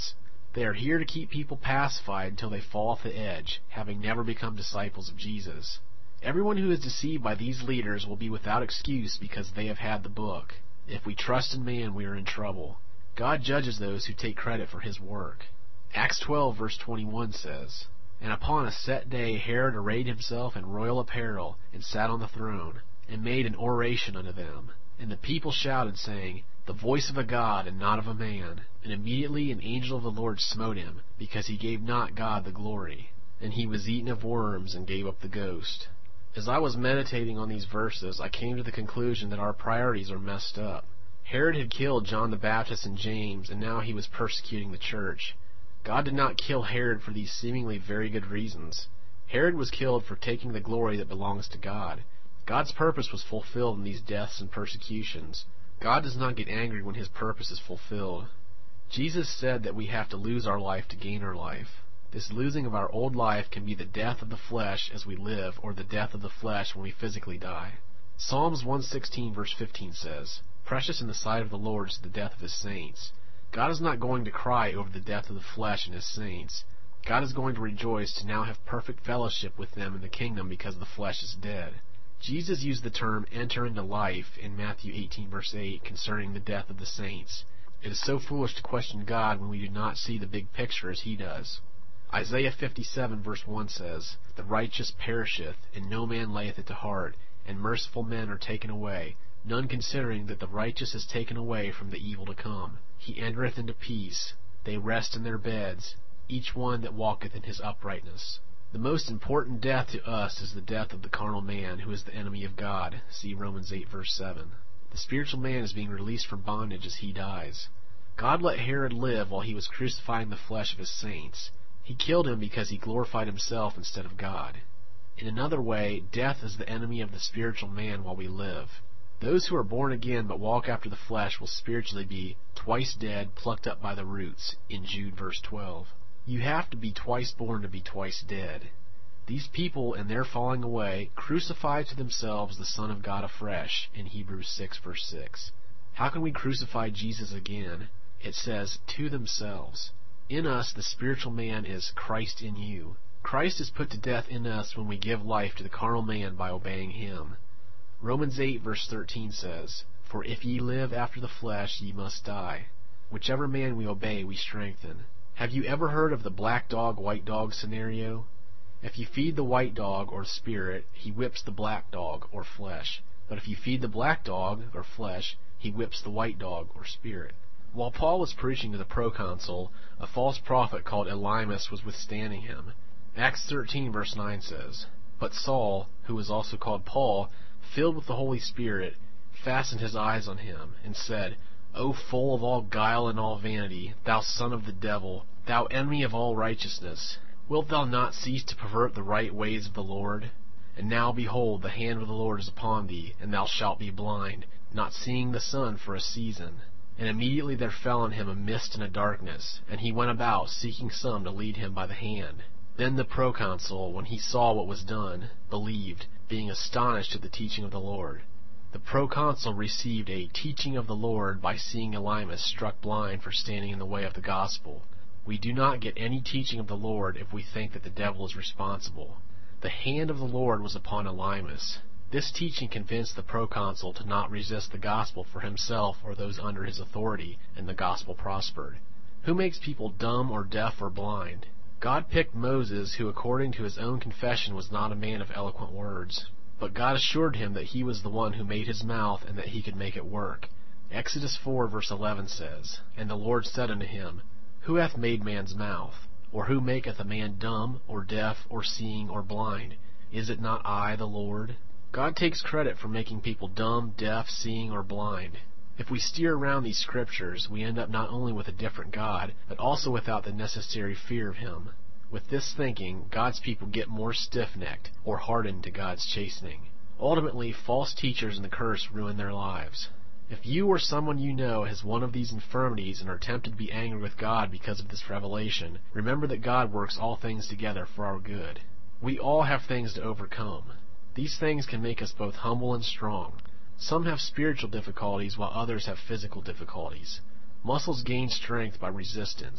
They are here to keep people pacified until they fall off the edge, having never become disciples of Jesus. Everyone who is deceived by these leaders will be without excuse because they have had the book. If we trust in man, we are in trouble. God judges those who take credit for his work. Acts 12 verse 21 says, "And upon a set day Herod arrayed himself in royal apparel, and sat on the throne, and made an oration unto them. And the people shouted, saying, The voice of a God, and not of a man. And immediately an angel of the Lord smote him, because he gave not God the glory. And he was eaten of worms, and gave up the ghost." As I was meditating on these verses, I came to the conclusion that our priorities are messed up. Herod had killed John the Baptist and James, and now he was persecuting the church. God did not kill Herod for these seemingly very good reasons. Herod was killed for taking the glory that belongs to God. God's purpose was fulfilled in these deaths and persecutions. God does not get angry when his purpose is fulfilled. Jesus said that we have to lose our life to gain our life. This losing of our old life can be the death of the flesh as we live, or the death of the flesh when we physically die. Psalms 116 verse 15 says, "Precious in the sight of the Lord is the death of his saints." God is not going to cry over the death of the flesh and his saints. God is going to rejoice to now have perfect fellowship with them in the kingdom because the flesh is dead. Jesus used the term "enter into life" in Matthew 18 verse 8 concerning the death of the saints. It is so foolish to question God when we do not see the big picture as he does. Isaiah 57 verse 1 says, "The righteous perisheth, and no man layeth it to heart, and merciful men are taken away, none considering that the righteous is taken away from the evil to come. He entereth into peace, they rest in their beds, each one that walketh in his uprightness." The most important death to us is the death of the carnal man, who is the enemy of God. See Romans 8 verse 7. The spiritual man is being released from bondage as he dies. God let Herod live while he was crucifying the flesh of his saints. He killed him because he glorified himself instead of God. In another way, death is the enemy of the spiritual man while we live. Those who are born again but walk after the flesh will spiritually be twice dead, plucked up by the roots, in Jude verse 12. You have to be twice born to be twice dead. These people, in their falling away, crucify to themselves the Son of God afresh, in Hebrews 6 verse 6. How can we crucify Jesus again? It says, to themselves. In us, the spiritual man is Christ in you. Christ is put to death in us when we give life to the carnal man by obeying him. Romans 8 verse 13 says, "For if ye live after the flesh, ye must die. Whichever man we obey, we strengthen." Have you ever heard of the black dog, white dog scenario? If you feed the white dog, or spirit, he whips the black dog, or flesh. But if you feed the black dog, or flesh, he whips the white dog, or spirit. While Paul was preaching to the proconsul, a false prophet called Elymas was withstanding him. Acts 13 verse 9 says, "But Saul, who was also called Paul, filled with the Holy Spirit, fastened his eyes on him, and said, O full of all guile and all vanity, thou son of the devil, thou enemy of all righteousness, wilt thou not cease to pervert the right ways of the Lord? And now, behold, the hand of the Lord is upon thee, and thou shalt be blind, not seeing the sun for a season. And immediately there fell on him a mist and a darkness, and he went about, seeking some to lead him by the hand. Then the proconsul, when he saw what was done, believed, being astonished at the teaching of the Lord." The proconsul received a teaching of the Lord by seeing Elymas struck blind for standing in the way of the gospel. We do not get any teaching of the Lord if we think that the devil is responsible. The hand of the Lord was upon Elymas. This teaching convinced the proconsul to not resist the gospel for himself or those under his authority, and the gospel prospered. Who makes people dumb or deaf or blind? God picked Moses, who according to his own confession was not a man of eloquent words. But God assured him that he was the one who made his mouth, and that he could make it work. Exodus 4 verse 11 says, "And the Lord said unto him, Who hath made man's mouth? Or who maketh a man dumb, or deaf, or seeing, or blind? Is it not I, the Lord?" God takes credit for making people dumb, deaf, seeing, or blind. If we steer around these scriptures, we end up not only with a different God, but also without the necessary fear of him. With this thinking, God's people get more stiff-necked, or hardened to God's chastening. Ultimately, false teachers and the curse ruin their lives. If you or someone you know has one of these infirmities and are tempted to be angry with God because of this revelation, remember that God works all things together for our good. We all have things to overcome. These things can make us both humble and strong. Some have spiritual difficulties while others have physical difficulties. Muscles gain strength by resistance.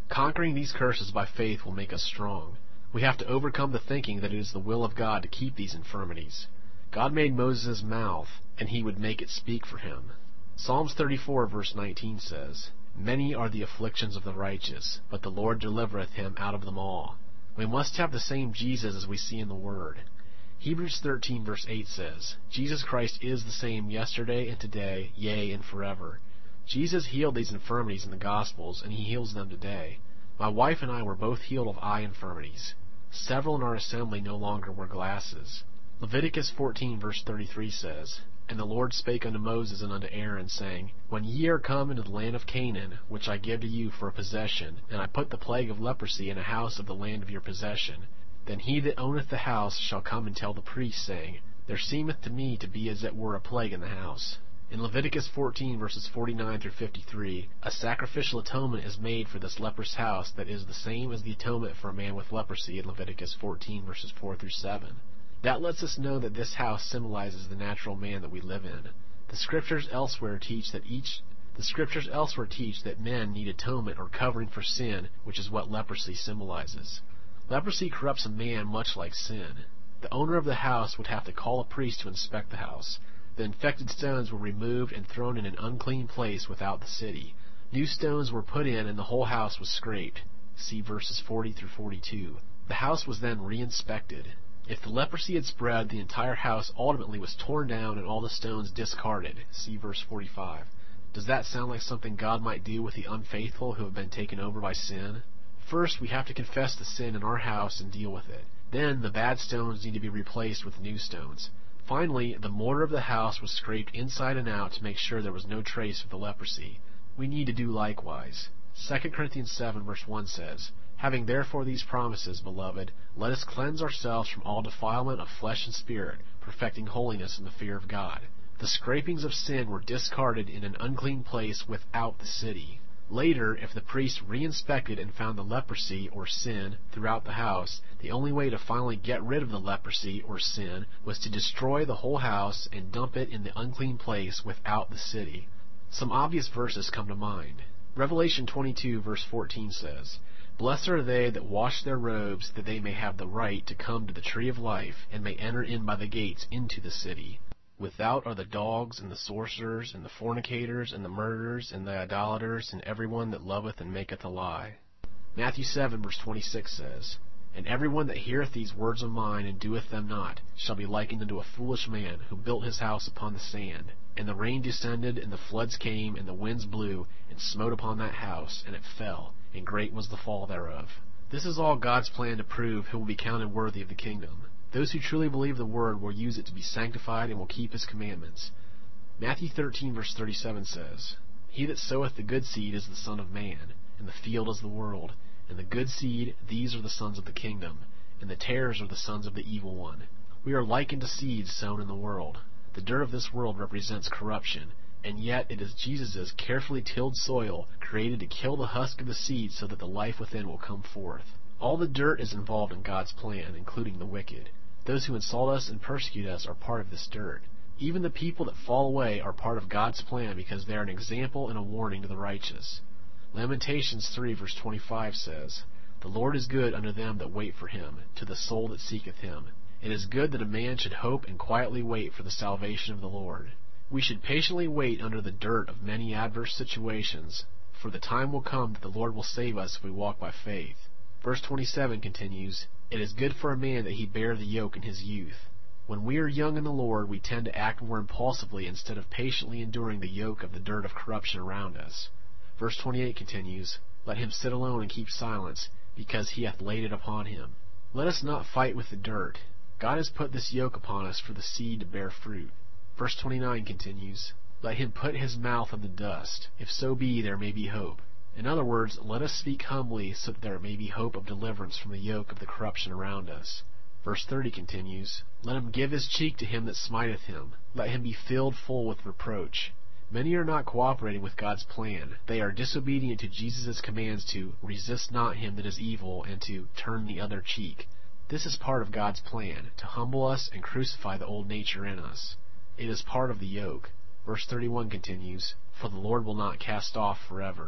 Conquering these curses by faith will make us strong. We have to overcome the thinking that it is the will of God to keep these infirmities. God made Moses' mouth, and he would make it speak for him. Psalms 34 verse 19 says, "Many are the afflictions of the righteous, but the Lord delivereth him out of them all." We must have the same Jesus as we see in the Word. Hebrews 13 verse 8 says, "Jesus Christ is the same yesterday and today, yea, and forever." Jesus healed these infirmities in the Gospels, and he heals them today. My wife and I were both healed of eye infirmities. Several in our assembly no longer wear glasses. Leviticus 14 verse 33 says, "And the Lord spake unto Moses and unto Aaron, saying, When ye are come into the land of Canaan, which I give to you for a possession, and I put the plague of leprosy in a house of the land of your possession, then he that owneth the house shall come and tell the priest, saying, There seemeth to me to be as it were a plague in the house." In Leviticus 14 verses 49 through 53, a sacrificial atonement is made for this leprous house that is the same as the atonement for a man with leprosy in Leviticus 14 verses 4 through 7. That lets us know that this house symbolizes the natural man that we live in. The scriptures elsewhere teach that men need atonement or covering for sin, which is what leprosy symbolizes. Leprosy corrupts a man much like sin. The owner of the house would have to call a priest to inspect the house. The infected stones were removed and thrown in an unclean place without the city. New stones were put in and the whole house was scraped. See verses 40 through 42. The house was then re-inspected. If the leprosy had spread, the entire house ultimately was torn down and all the stones discarded. See verse 45. Does that sound like something God might do with the unfaithful who have been taken over by sin? First, we have to confess the sin in our house and deal with it. Then, the bad stones need to be replaced with new stones. Finally, the mortar of the house was scraped inside and out to make sure there was no trace of the leprosy. We need to do likewise. 2 Corinthians 7 verse 1 says, "Having therefore these promises, beloved, let us cleanse ourselves from all defilement of flesh and spirit, perfecting holiness in the fear of God." The scrapings of sin were discarded in an unclean place without the city. Later, if the priest re-inspected and found the leprosy or sin throughout the house, the only way to finally get rid of the leprosy or sin was to destroy the whole house and dump it in the unclean place without the city. Some obvious verses come to mind. Revelation 22 verse 14 says, "Blessed are they that wash their robes, that they may have the right to come to the tree of life, and may enter in by the gates into the city. Without are the dogs, and the sorcerers, and the fornicators, and the murderers, and the idolaters, and every one that loveth and maketh a lie." Matthew 7 verse 26 says, "And every one that heareth these words of mine, and doeth them not, shall be likened unto a foolish man, who built his house upon the sand. And the rain descended, and the floods came, and the winds blew, and smote upon that house, and it fell, and great was the fall thereof." This is all God's plan to prove who will be counted worthy of the kingdom. Those who truly believe the Word will use it to be sanctified and will keep His commandments. Matthew 13 verse 37 says, "He that soweth the good seed is the Son of Man, and the field is the world. And the good seed, these are the sons of the kingdom, and the tares are the sons of the evil one." We are likened to seeds sown in the world. The dirt of this world represents corruption, and yet it is Jesus' carefully tilled soil created to kill the husk of the seed so that the life within will come forth. All the dirt is involved in God's plan, including the wicked. Those who insult us and persecute us are part of this dirt. Even the people that fall away are part of God's plan because they are an example and a warning to the righteous. Lamentations 3 verse 25 says, "The Lord is good unto them that wait for Him, to the soul that seeketh Him. It is good that a man should hope and quietly wait for the salvation of the Lord." We should patiently wait under the dirt of many adverse situations, for the time will come that the Lord will save us if we walk by faith. Verse 27 continues, "It is good for a man that he bear the yoke in his youth." When we are young in the Lord, we tend to act more impulsively instead of patiently enduring the yoke of the dirt of corruption around us. Verse 28 continues, "Let him sit alone and keep silence, because he hath laid it upon him." Let us not fight with the dirt. God has put this yoke upon us for the seed to bear fruit. Verse 29 continues, "Let him put his mouth in the dust, if so be there may be hope." In other words, let us speak humbly so that there may be hope of deliverance from the yoke of the corruption around us. Verse 30 continues, "Let him give his cheek to him that smiteth him. Let him be filled full with reproach." Many are not cooperating with God's plan. They are disobedient to Jesus' commands to resist not him that is evil and to turn the other cheek. This is part of God's plan, to humble us and crucify the old nature in us. It is part of the yoke. Verse 31 continues, "For the Lord will not cast off forever."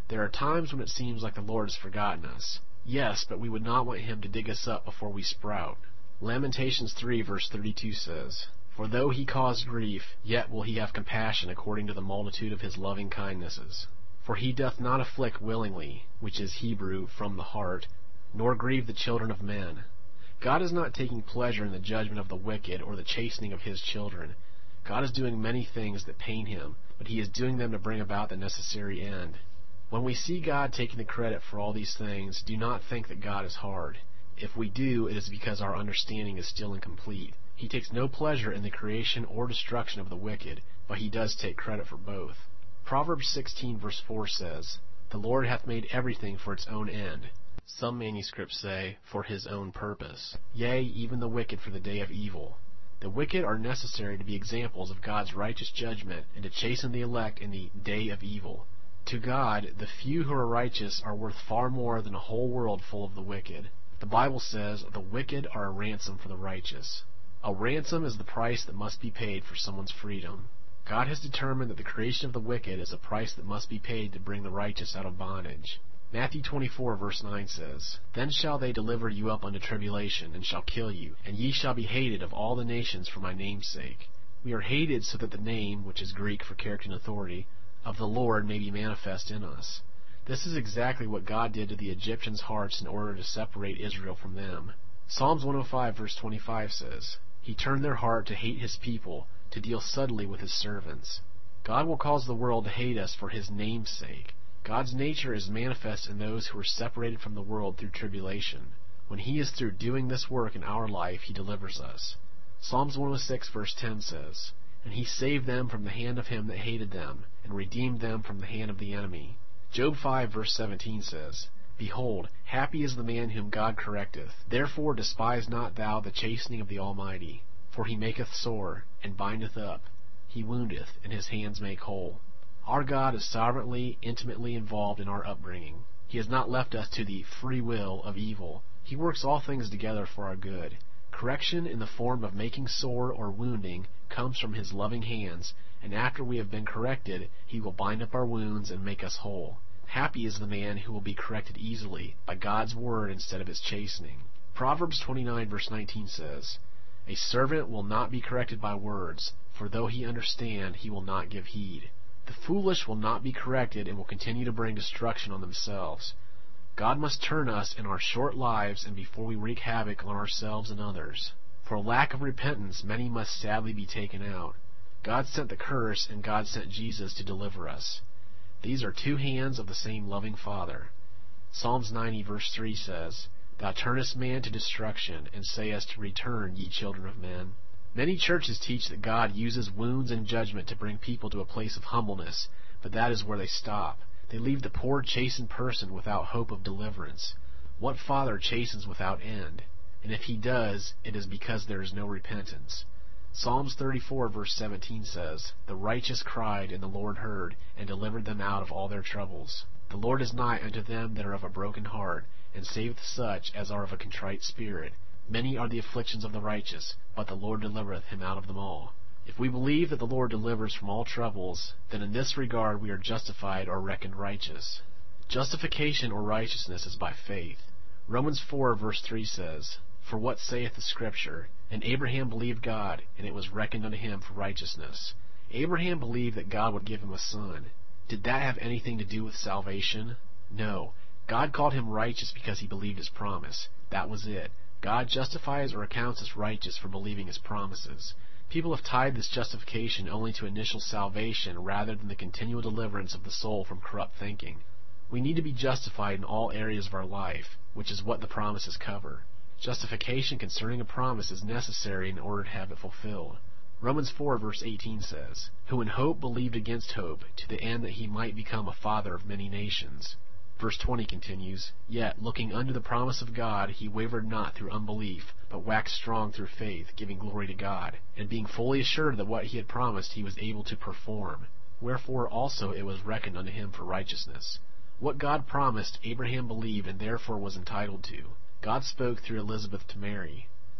There are times when it seems like the Lord has forgotten us. Yes, but we would not want him to dig us up before we sprout. Lamentations 3 verse 32 says, "For though he cause grief, yet will he have compassion according to the multitude of his loving kindnesses. For he doth not afflict willingly," which is Hebrew, from the heart, "nor grieve the children of men." God is not taking pleasure in the judgment of the wicked or the chastening of his children. God is doing many things that pain him, but he is doing them to bring about the necessary end. When we see God taking the credit for all these things, do not think that God is hard. If we do, it is because our understanding is still incomplete. He takes no pleasure in the creation or destruction of the wicked, but he does take credit for both. Proverbs 16 verse 4 says, "The Lord hath made everything for its own end." Some manuscripts say, "for his own purpose." Yea, even the wicked for the day of evil. The wicked are necessary to be examples of God's righteous judgment and to chasten the elect in the day of evil. To God, the few who are righteous are worth far more than a whole world full of the wicked. The Bible says, "The wicked are a ransom for the righteous." A ransom is the price that must be paid for someone's freedom. God has determined that the creation of the wicked is a price that must be paid to bring the righteous out of bondage. Matthew 24 verse 9 says, "Then shall they deliver you up unto tribulation, and shall kill you, and ye shall be hated of all the nations for my name's sake." We are hated so that the name, which is Greek for character and authority, of the Lord may be manifest in us. This is exactly what God did to the Egyptians' hearts in order to separate Israel from them. Psalms 105 verse 25 says, "He turned their heart to hate his people, to deal subtly with his servants." God will cause the world to hate us for his name's sake. God's nature is manifest in those who are separated from the world through tribulation. When he is through doing this work in our life, he delivers us. Psalms 106 verse 10 says, "And he saved them from the hand of him that hated them, and redeemed them from the hand of the enemy." Job 5 verse 17 says, "Behold, happy is the man whom God correcteth. Therefore despise not thou the chastening of the Almighty. For he maketh sore, and bindeth up. He woundeth, and his hands make whole." Our God is sovereignly, intimately involved in our upbringing. He has not left us to the free will of evil. He works all things together for our good. Correction in the form of making sore or wounding comes from his loving hands, and after we have been corrected, he will bind up our wounds and make us whole. Happy is the man who will be corrected easily by God's word instead of its chastening. Proverbs 29 verse 19 says, "A servant will not be corrected by words, for though he understand, he will not give heed." The foolish will not be corrected and will continue to bring destruction on themselves. God must turn us in our short lives and before we wreak havoc on ourselves and others. For lack of repentance, many must sadly be taken out. God sent the curse, and God sent Jesus to deliver us. These are two hands of the same loving Father. Psalms 90 verse 3 says, "Thou turnest man to destruction, and sayest, Return, ye children of men." Many churches teach that God uses wounds and judgment to bring people to a place of humbleness, but that is where they stop. They leave the poor chastened person without hope of deliverance. What father chastens without end? And if he does, it is because there is no repentance. Psalms 34 verse 17 says, "The righteous cried, and the Lord heard, and delivered them out of all their troubles. The Lord is nigh unto them that are of a broken heart, and saveth such as are of a contrite spirit. Many are the afflictions of the righteous, but the Lord delivereth him out of them all." If we believe that the Lord delivers from all troubles, then in this regard we are justified or reckoned righteous. Justification or righteousness is by faith. Romans 4 verse 3 says, "For what saith the Scripture? And Abraham believed God, and it was reckoned unto him for righteousness." Abraham believed that God would give him a son. Did that have anything to do with salvation? No. God called him righteous because he believed his promise. That was it. God justifies or accounts us righteous for believing his promises. People have tied this justification only to initial salvation rather than the continual deliverance of the soul from corrupt thinking. We need to be justified in all areas of our life, which is what the promises cover. Justification concerning a promise is necessary in order to have it fulfilled. Romans 4 verse 18 says, "Who in hope believed against hope, to the end that he might become a father of many nations." Verse 20 continues, "Yet, looking unto the promise of God, he wavered not through unbelief, but waxed strong through faith, giving glory to God, and being fully assured that what he had promised he was able to perform. Wherefore also it was reckoned unto him for righteousness." What God promised, Abraham believed and therefore was entitled to. God spoke through Elizabeth to Mary.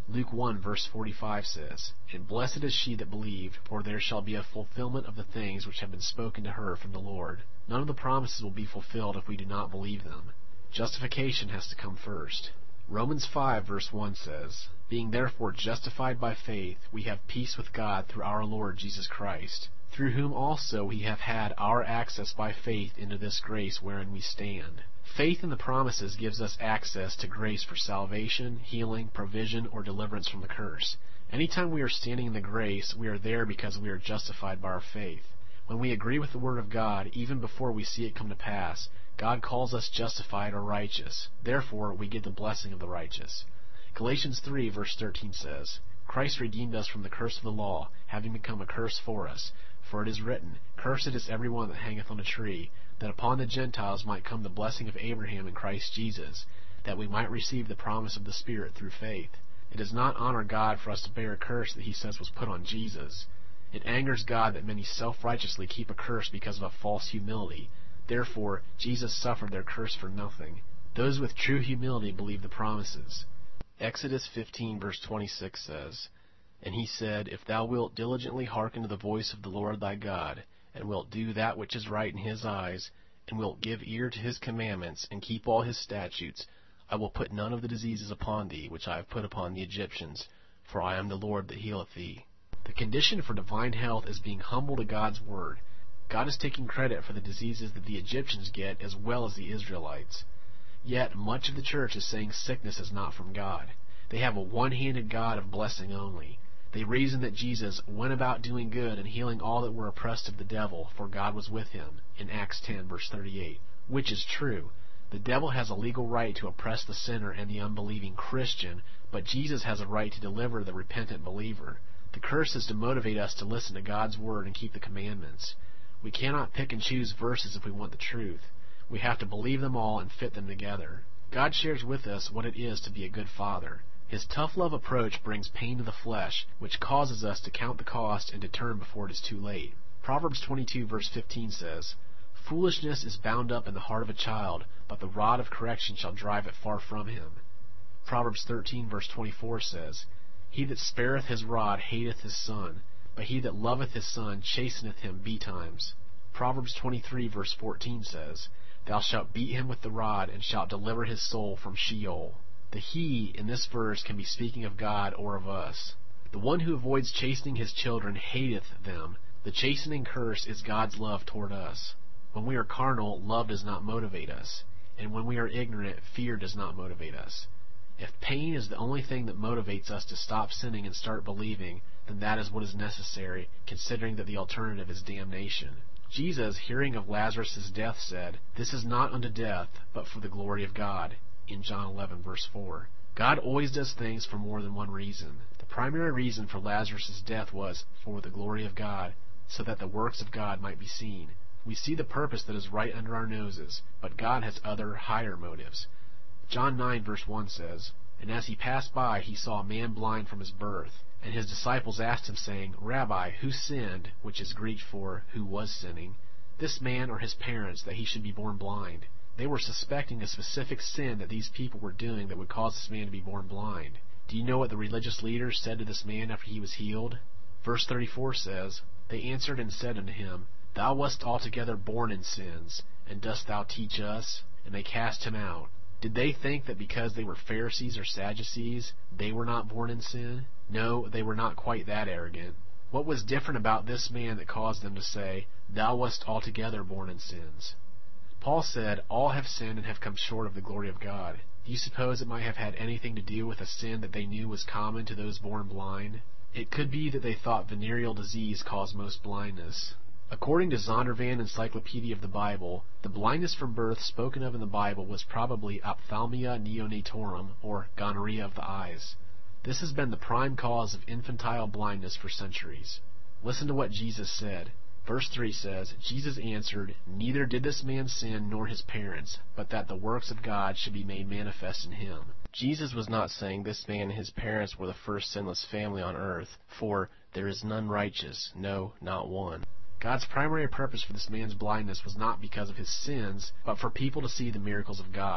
Luke 1 verse 45 says, "And blessed is she that believed, for there shall be a fulfillment of the things which have been spoken to her from the Lord." None of the promises will be fulfilled if we do not believe them. Justification has to come first. Romans 5 verse 1 says, "Being therefore justified by faith, we have peace with God through our Lord Jesus Christ, through whom also we have had our access by faith into this grace wherein we stand." Faith in the promises gives us access to grace for salvation, healing, provision, or deliverance from the curse. Anytime we are standing in the grace, we are there because we are justified by our faith. When we agree with the Word of God, even before we see it come to pass, God calls us justified or righteous. Therefore, we get the blessing of the righteous. Galatians 3 verse 13 says, "Christ redeemed us from the curse of the law, having become a curse for us. For it is written, Cursed is every one that hangeth on a tree, that upon the Gentiles might come the blessing of Abraham in Christ Jesus, that we might receive the promise of the Spirit through faith." It does not honor God for us to bear a curse that he says was put on Jesus. It angers God that many self-righteously keep a curse because of a false humility. Therefore, Jesus suffered their curse for nothing. Those with true humility believe the promises. Exodus 15 verse 26 says, "And he said, If thou wilt diligently hearken to the voice of the Lord thy God, and wilt do that which is right in his eyes, and wilt give ear to his commandments, and keep all his statutes, I will put none of the diseases upon thee, which I have put upon the Egyptians, for I am the Lord that healeth thee." The condition for divine health is being humble to God's word. God is taking credit for the diseases that the Egyptians get as well as the Israelites. Yet, much of the church is saying sickness is not from God. They have a one-handed God of blessing only. They reason that Jesus went about doing good and healing all that were oppressed of the devil, for God was with him, in Acts 10 verse 38, which is true. The devil has a legal right to oppress the sinner and the unbelieving Christian, but Jesus has a right to deliver the repentant believer. The curse is to motivate us to listen to God's word and keep the commandments. We cannot pick and choose verses if we want the truth. We have to believe them all and fit them together. God shares with us what it is to be a good father. His tough love approach brings pain to the flesh, which causes us to count the cost and to turn before it is too late. Proverbs 22 verse 15 says, "Foolishness is bound up in the heart of a child, but the rod of correction shall drive it far from him." Proverbs 13 verse 24 says, "He that spareth his rod hateth his son, but he that loveth his son chasteneth him betimes." Proverbs 23 verse 14 says, "Thou shalt beat him with the rod, and shalt deliver his soul from Sheol." The he in this verse can be speaking of God or of us. The one who avoids chastening his children hateth them. The chastening curse is God's love toward us. When we are carnal, love does not motivate us. And when we are ignorant, fear does not motivate us. If pain is the only thing that motivates us to stop sinning and start believing, then that is what is necessary, considering that the alternative is damnation. Jesus, hearing of Lazarus' death, said, "This is not unto death, but for the glory of God," in John 11 verse 4. God always does things for more than one reason. The primary reason for Lazarus' death was for the glory of God, so that the works of God might be seen. We see the purpose that is right under our noses, but God has other, higher motives. John 9 verse 1 says, "And as he passed by, he saw a man blind from his birth. And his disciples asked him, saying, Rabbi, who sinned," which is Greek for who was sinning, "this man or his parents, that he should be born blind?" They were suspecting a specific sin that these people were doing that would cause this man to be born blind. Do you know what the religious leaders said to this man after he was healed? Verse 34 says, "They answered and said unto him, Thou wast altogether born in sins, and dost thou teach us?" And they cast him out. Did they think that because they were Pharisees or Sadducees, they were not born in sin? No, they were not quite that arrogant. What was different about this man that caused them to say, "Thou wast altogether born in sins"? Paul said, "All have sinned and have come short of the glory of God." Do you suppose it might have had anything to do with a sin that they knew was common to those born blind? It could be that they thought venereal disease caused most blindness. According to Zondervan Encyclopedia of the Bible, the blindness from birth spoken of in the Bible was probably ophthalmia neonatorum, or gonorrhea of the eyes. This has been the prime cause of infantile blindness for centuries. Listen to what Jesus said. Verse 3 says, "Jesus answered, Neither did this man sin nor his parents, but that the works of God should be made manifest in him." Jesus was not saying this man and his parents were the first sinless family on earth, for there is none righteous, no, not one. God's primary purpose for this man's blindness was not because of his sins, but for people to see the miracles of God.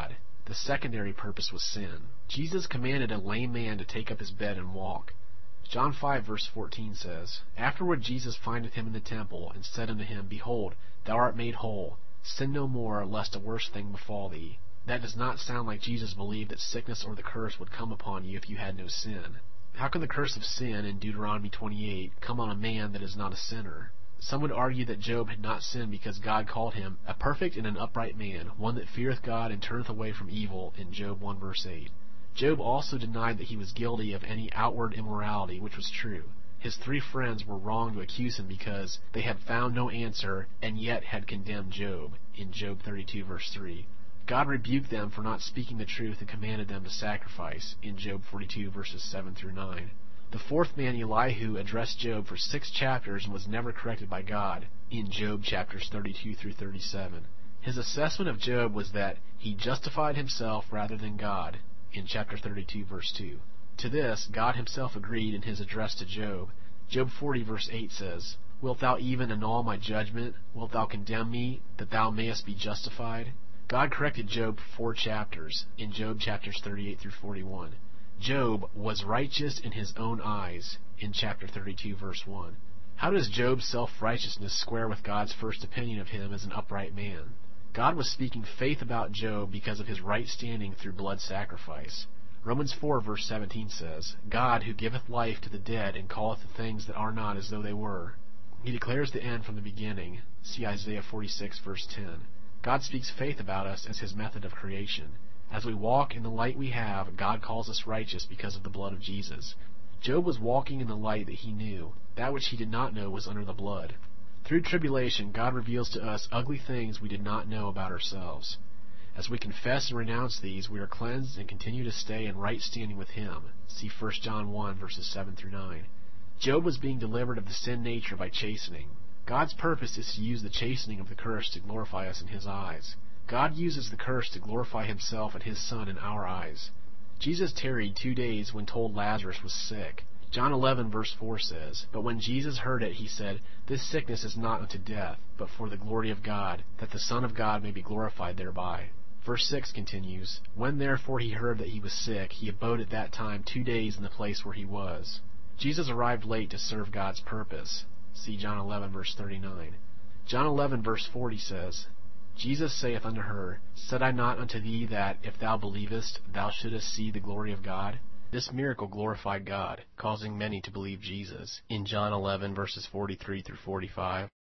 The secondary purpose was sin. Jesus commanded a lame man to take up his bed and walk. John 5 verse 14 says, Afterward Jesus findeth him in the temple, and said unto him, Behold, thou art made whole. Sin no more, lest a worse thing befall thee. That does not sound like Jesus believed that sickness or the curse would come upon you if you had no sin. How can the curse of sin in Deuteronomy 28 come on a man that is not a sinner? Some would argue that Job had not sinned because God called him a perfect and an upright man, one that feareth God and turneth away from evil, in Job 1 verse 8. Job also denied that he was guilty of any outward immorality, which was true. His 3 friends were wrong to accuse him because they had found no answer and yet had condemned Job, in Job 32 verse 3. God rebuked them for not speaking the truth and commanded them to sacrifice, in Job 42 verses 7 through 9. The 4th man, Elihu, addressed Job for 6 chapters and was never corrected by God, in Job chapters 32 through 37. His assessment of Job was that he justified himself rather than God, in chapter 32 verse 2. To this, God himself agreed in his address to Job. Job 40 verse 8 says, Wilt thou even annul my judgment? Wilt thou condemn me, that thou mayest be justified? God corrected Job for 4 chapters, in Job chapters 38 through 41. Job was righteous in his own eyes, in chapter 32 verse 1. How does Job's self-righteousness square with God's first opinion of him as an upright man? God was speaking faith about Job because of his right standing through blood sacrifice. Romans 4 verse 17 says, God who giveth life to the dead and calleth the things that are not as though they were. He declares the end from the beginning. See Isaiah 46 verse 10. God speaks faith about us as his method of creation. As we walk in the light we have, God calls us righteous because of the blood of Jesus. Job was walking in the light that he knew. That which he did not know was under the blood. Through tribulation, God reveals to us ugly things we did not know about ourselves. As we confess and renounce these, we are cleansed and continue to stay in right standing with him. See 1 John 1 verses 7 through 9. Job was being delivered of the sin nature by chastening. God's purpose is to use the chastening of the curse to glorify us in his eyes. God uses the curse to glorify himself and his Son in our eyes. Jesus tarried 2 days when told Lazarus was sick. John 11 verse 4 says, But when Jesus heard it, he said, This sickness is not unto death, but for the glory of God, that the Son of God may be glorified thereby. Verse 6 continues, When therefore he heard that he was sick, he abode at that time 2 days in the place where he was. Jesus arrived late to serve God's purpose. See John 11 verse 39. John 11 verse 40 says, Jesus saith unto her, Said I not unto thee that, if thou believest, thou shouldest see the glory of God? This miracle glorified God, causing many to believe Jesus, in John 11 verses 43 through 45.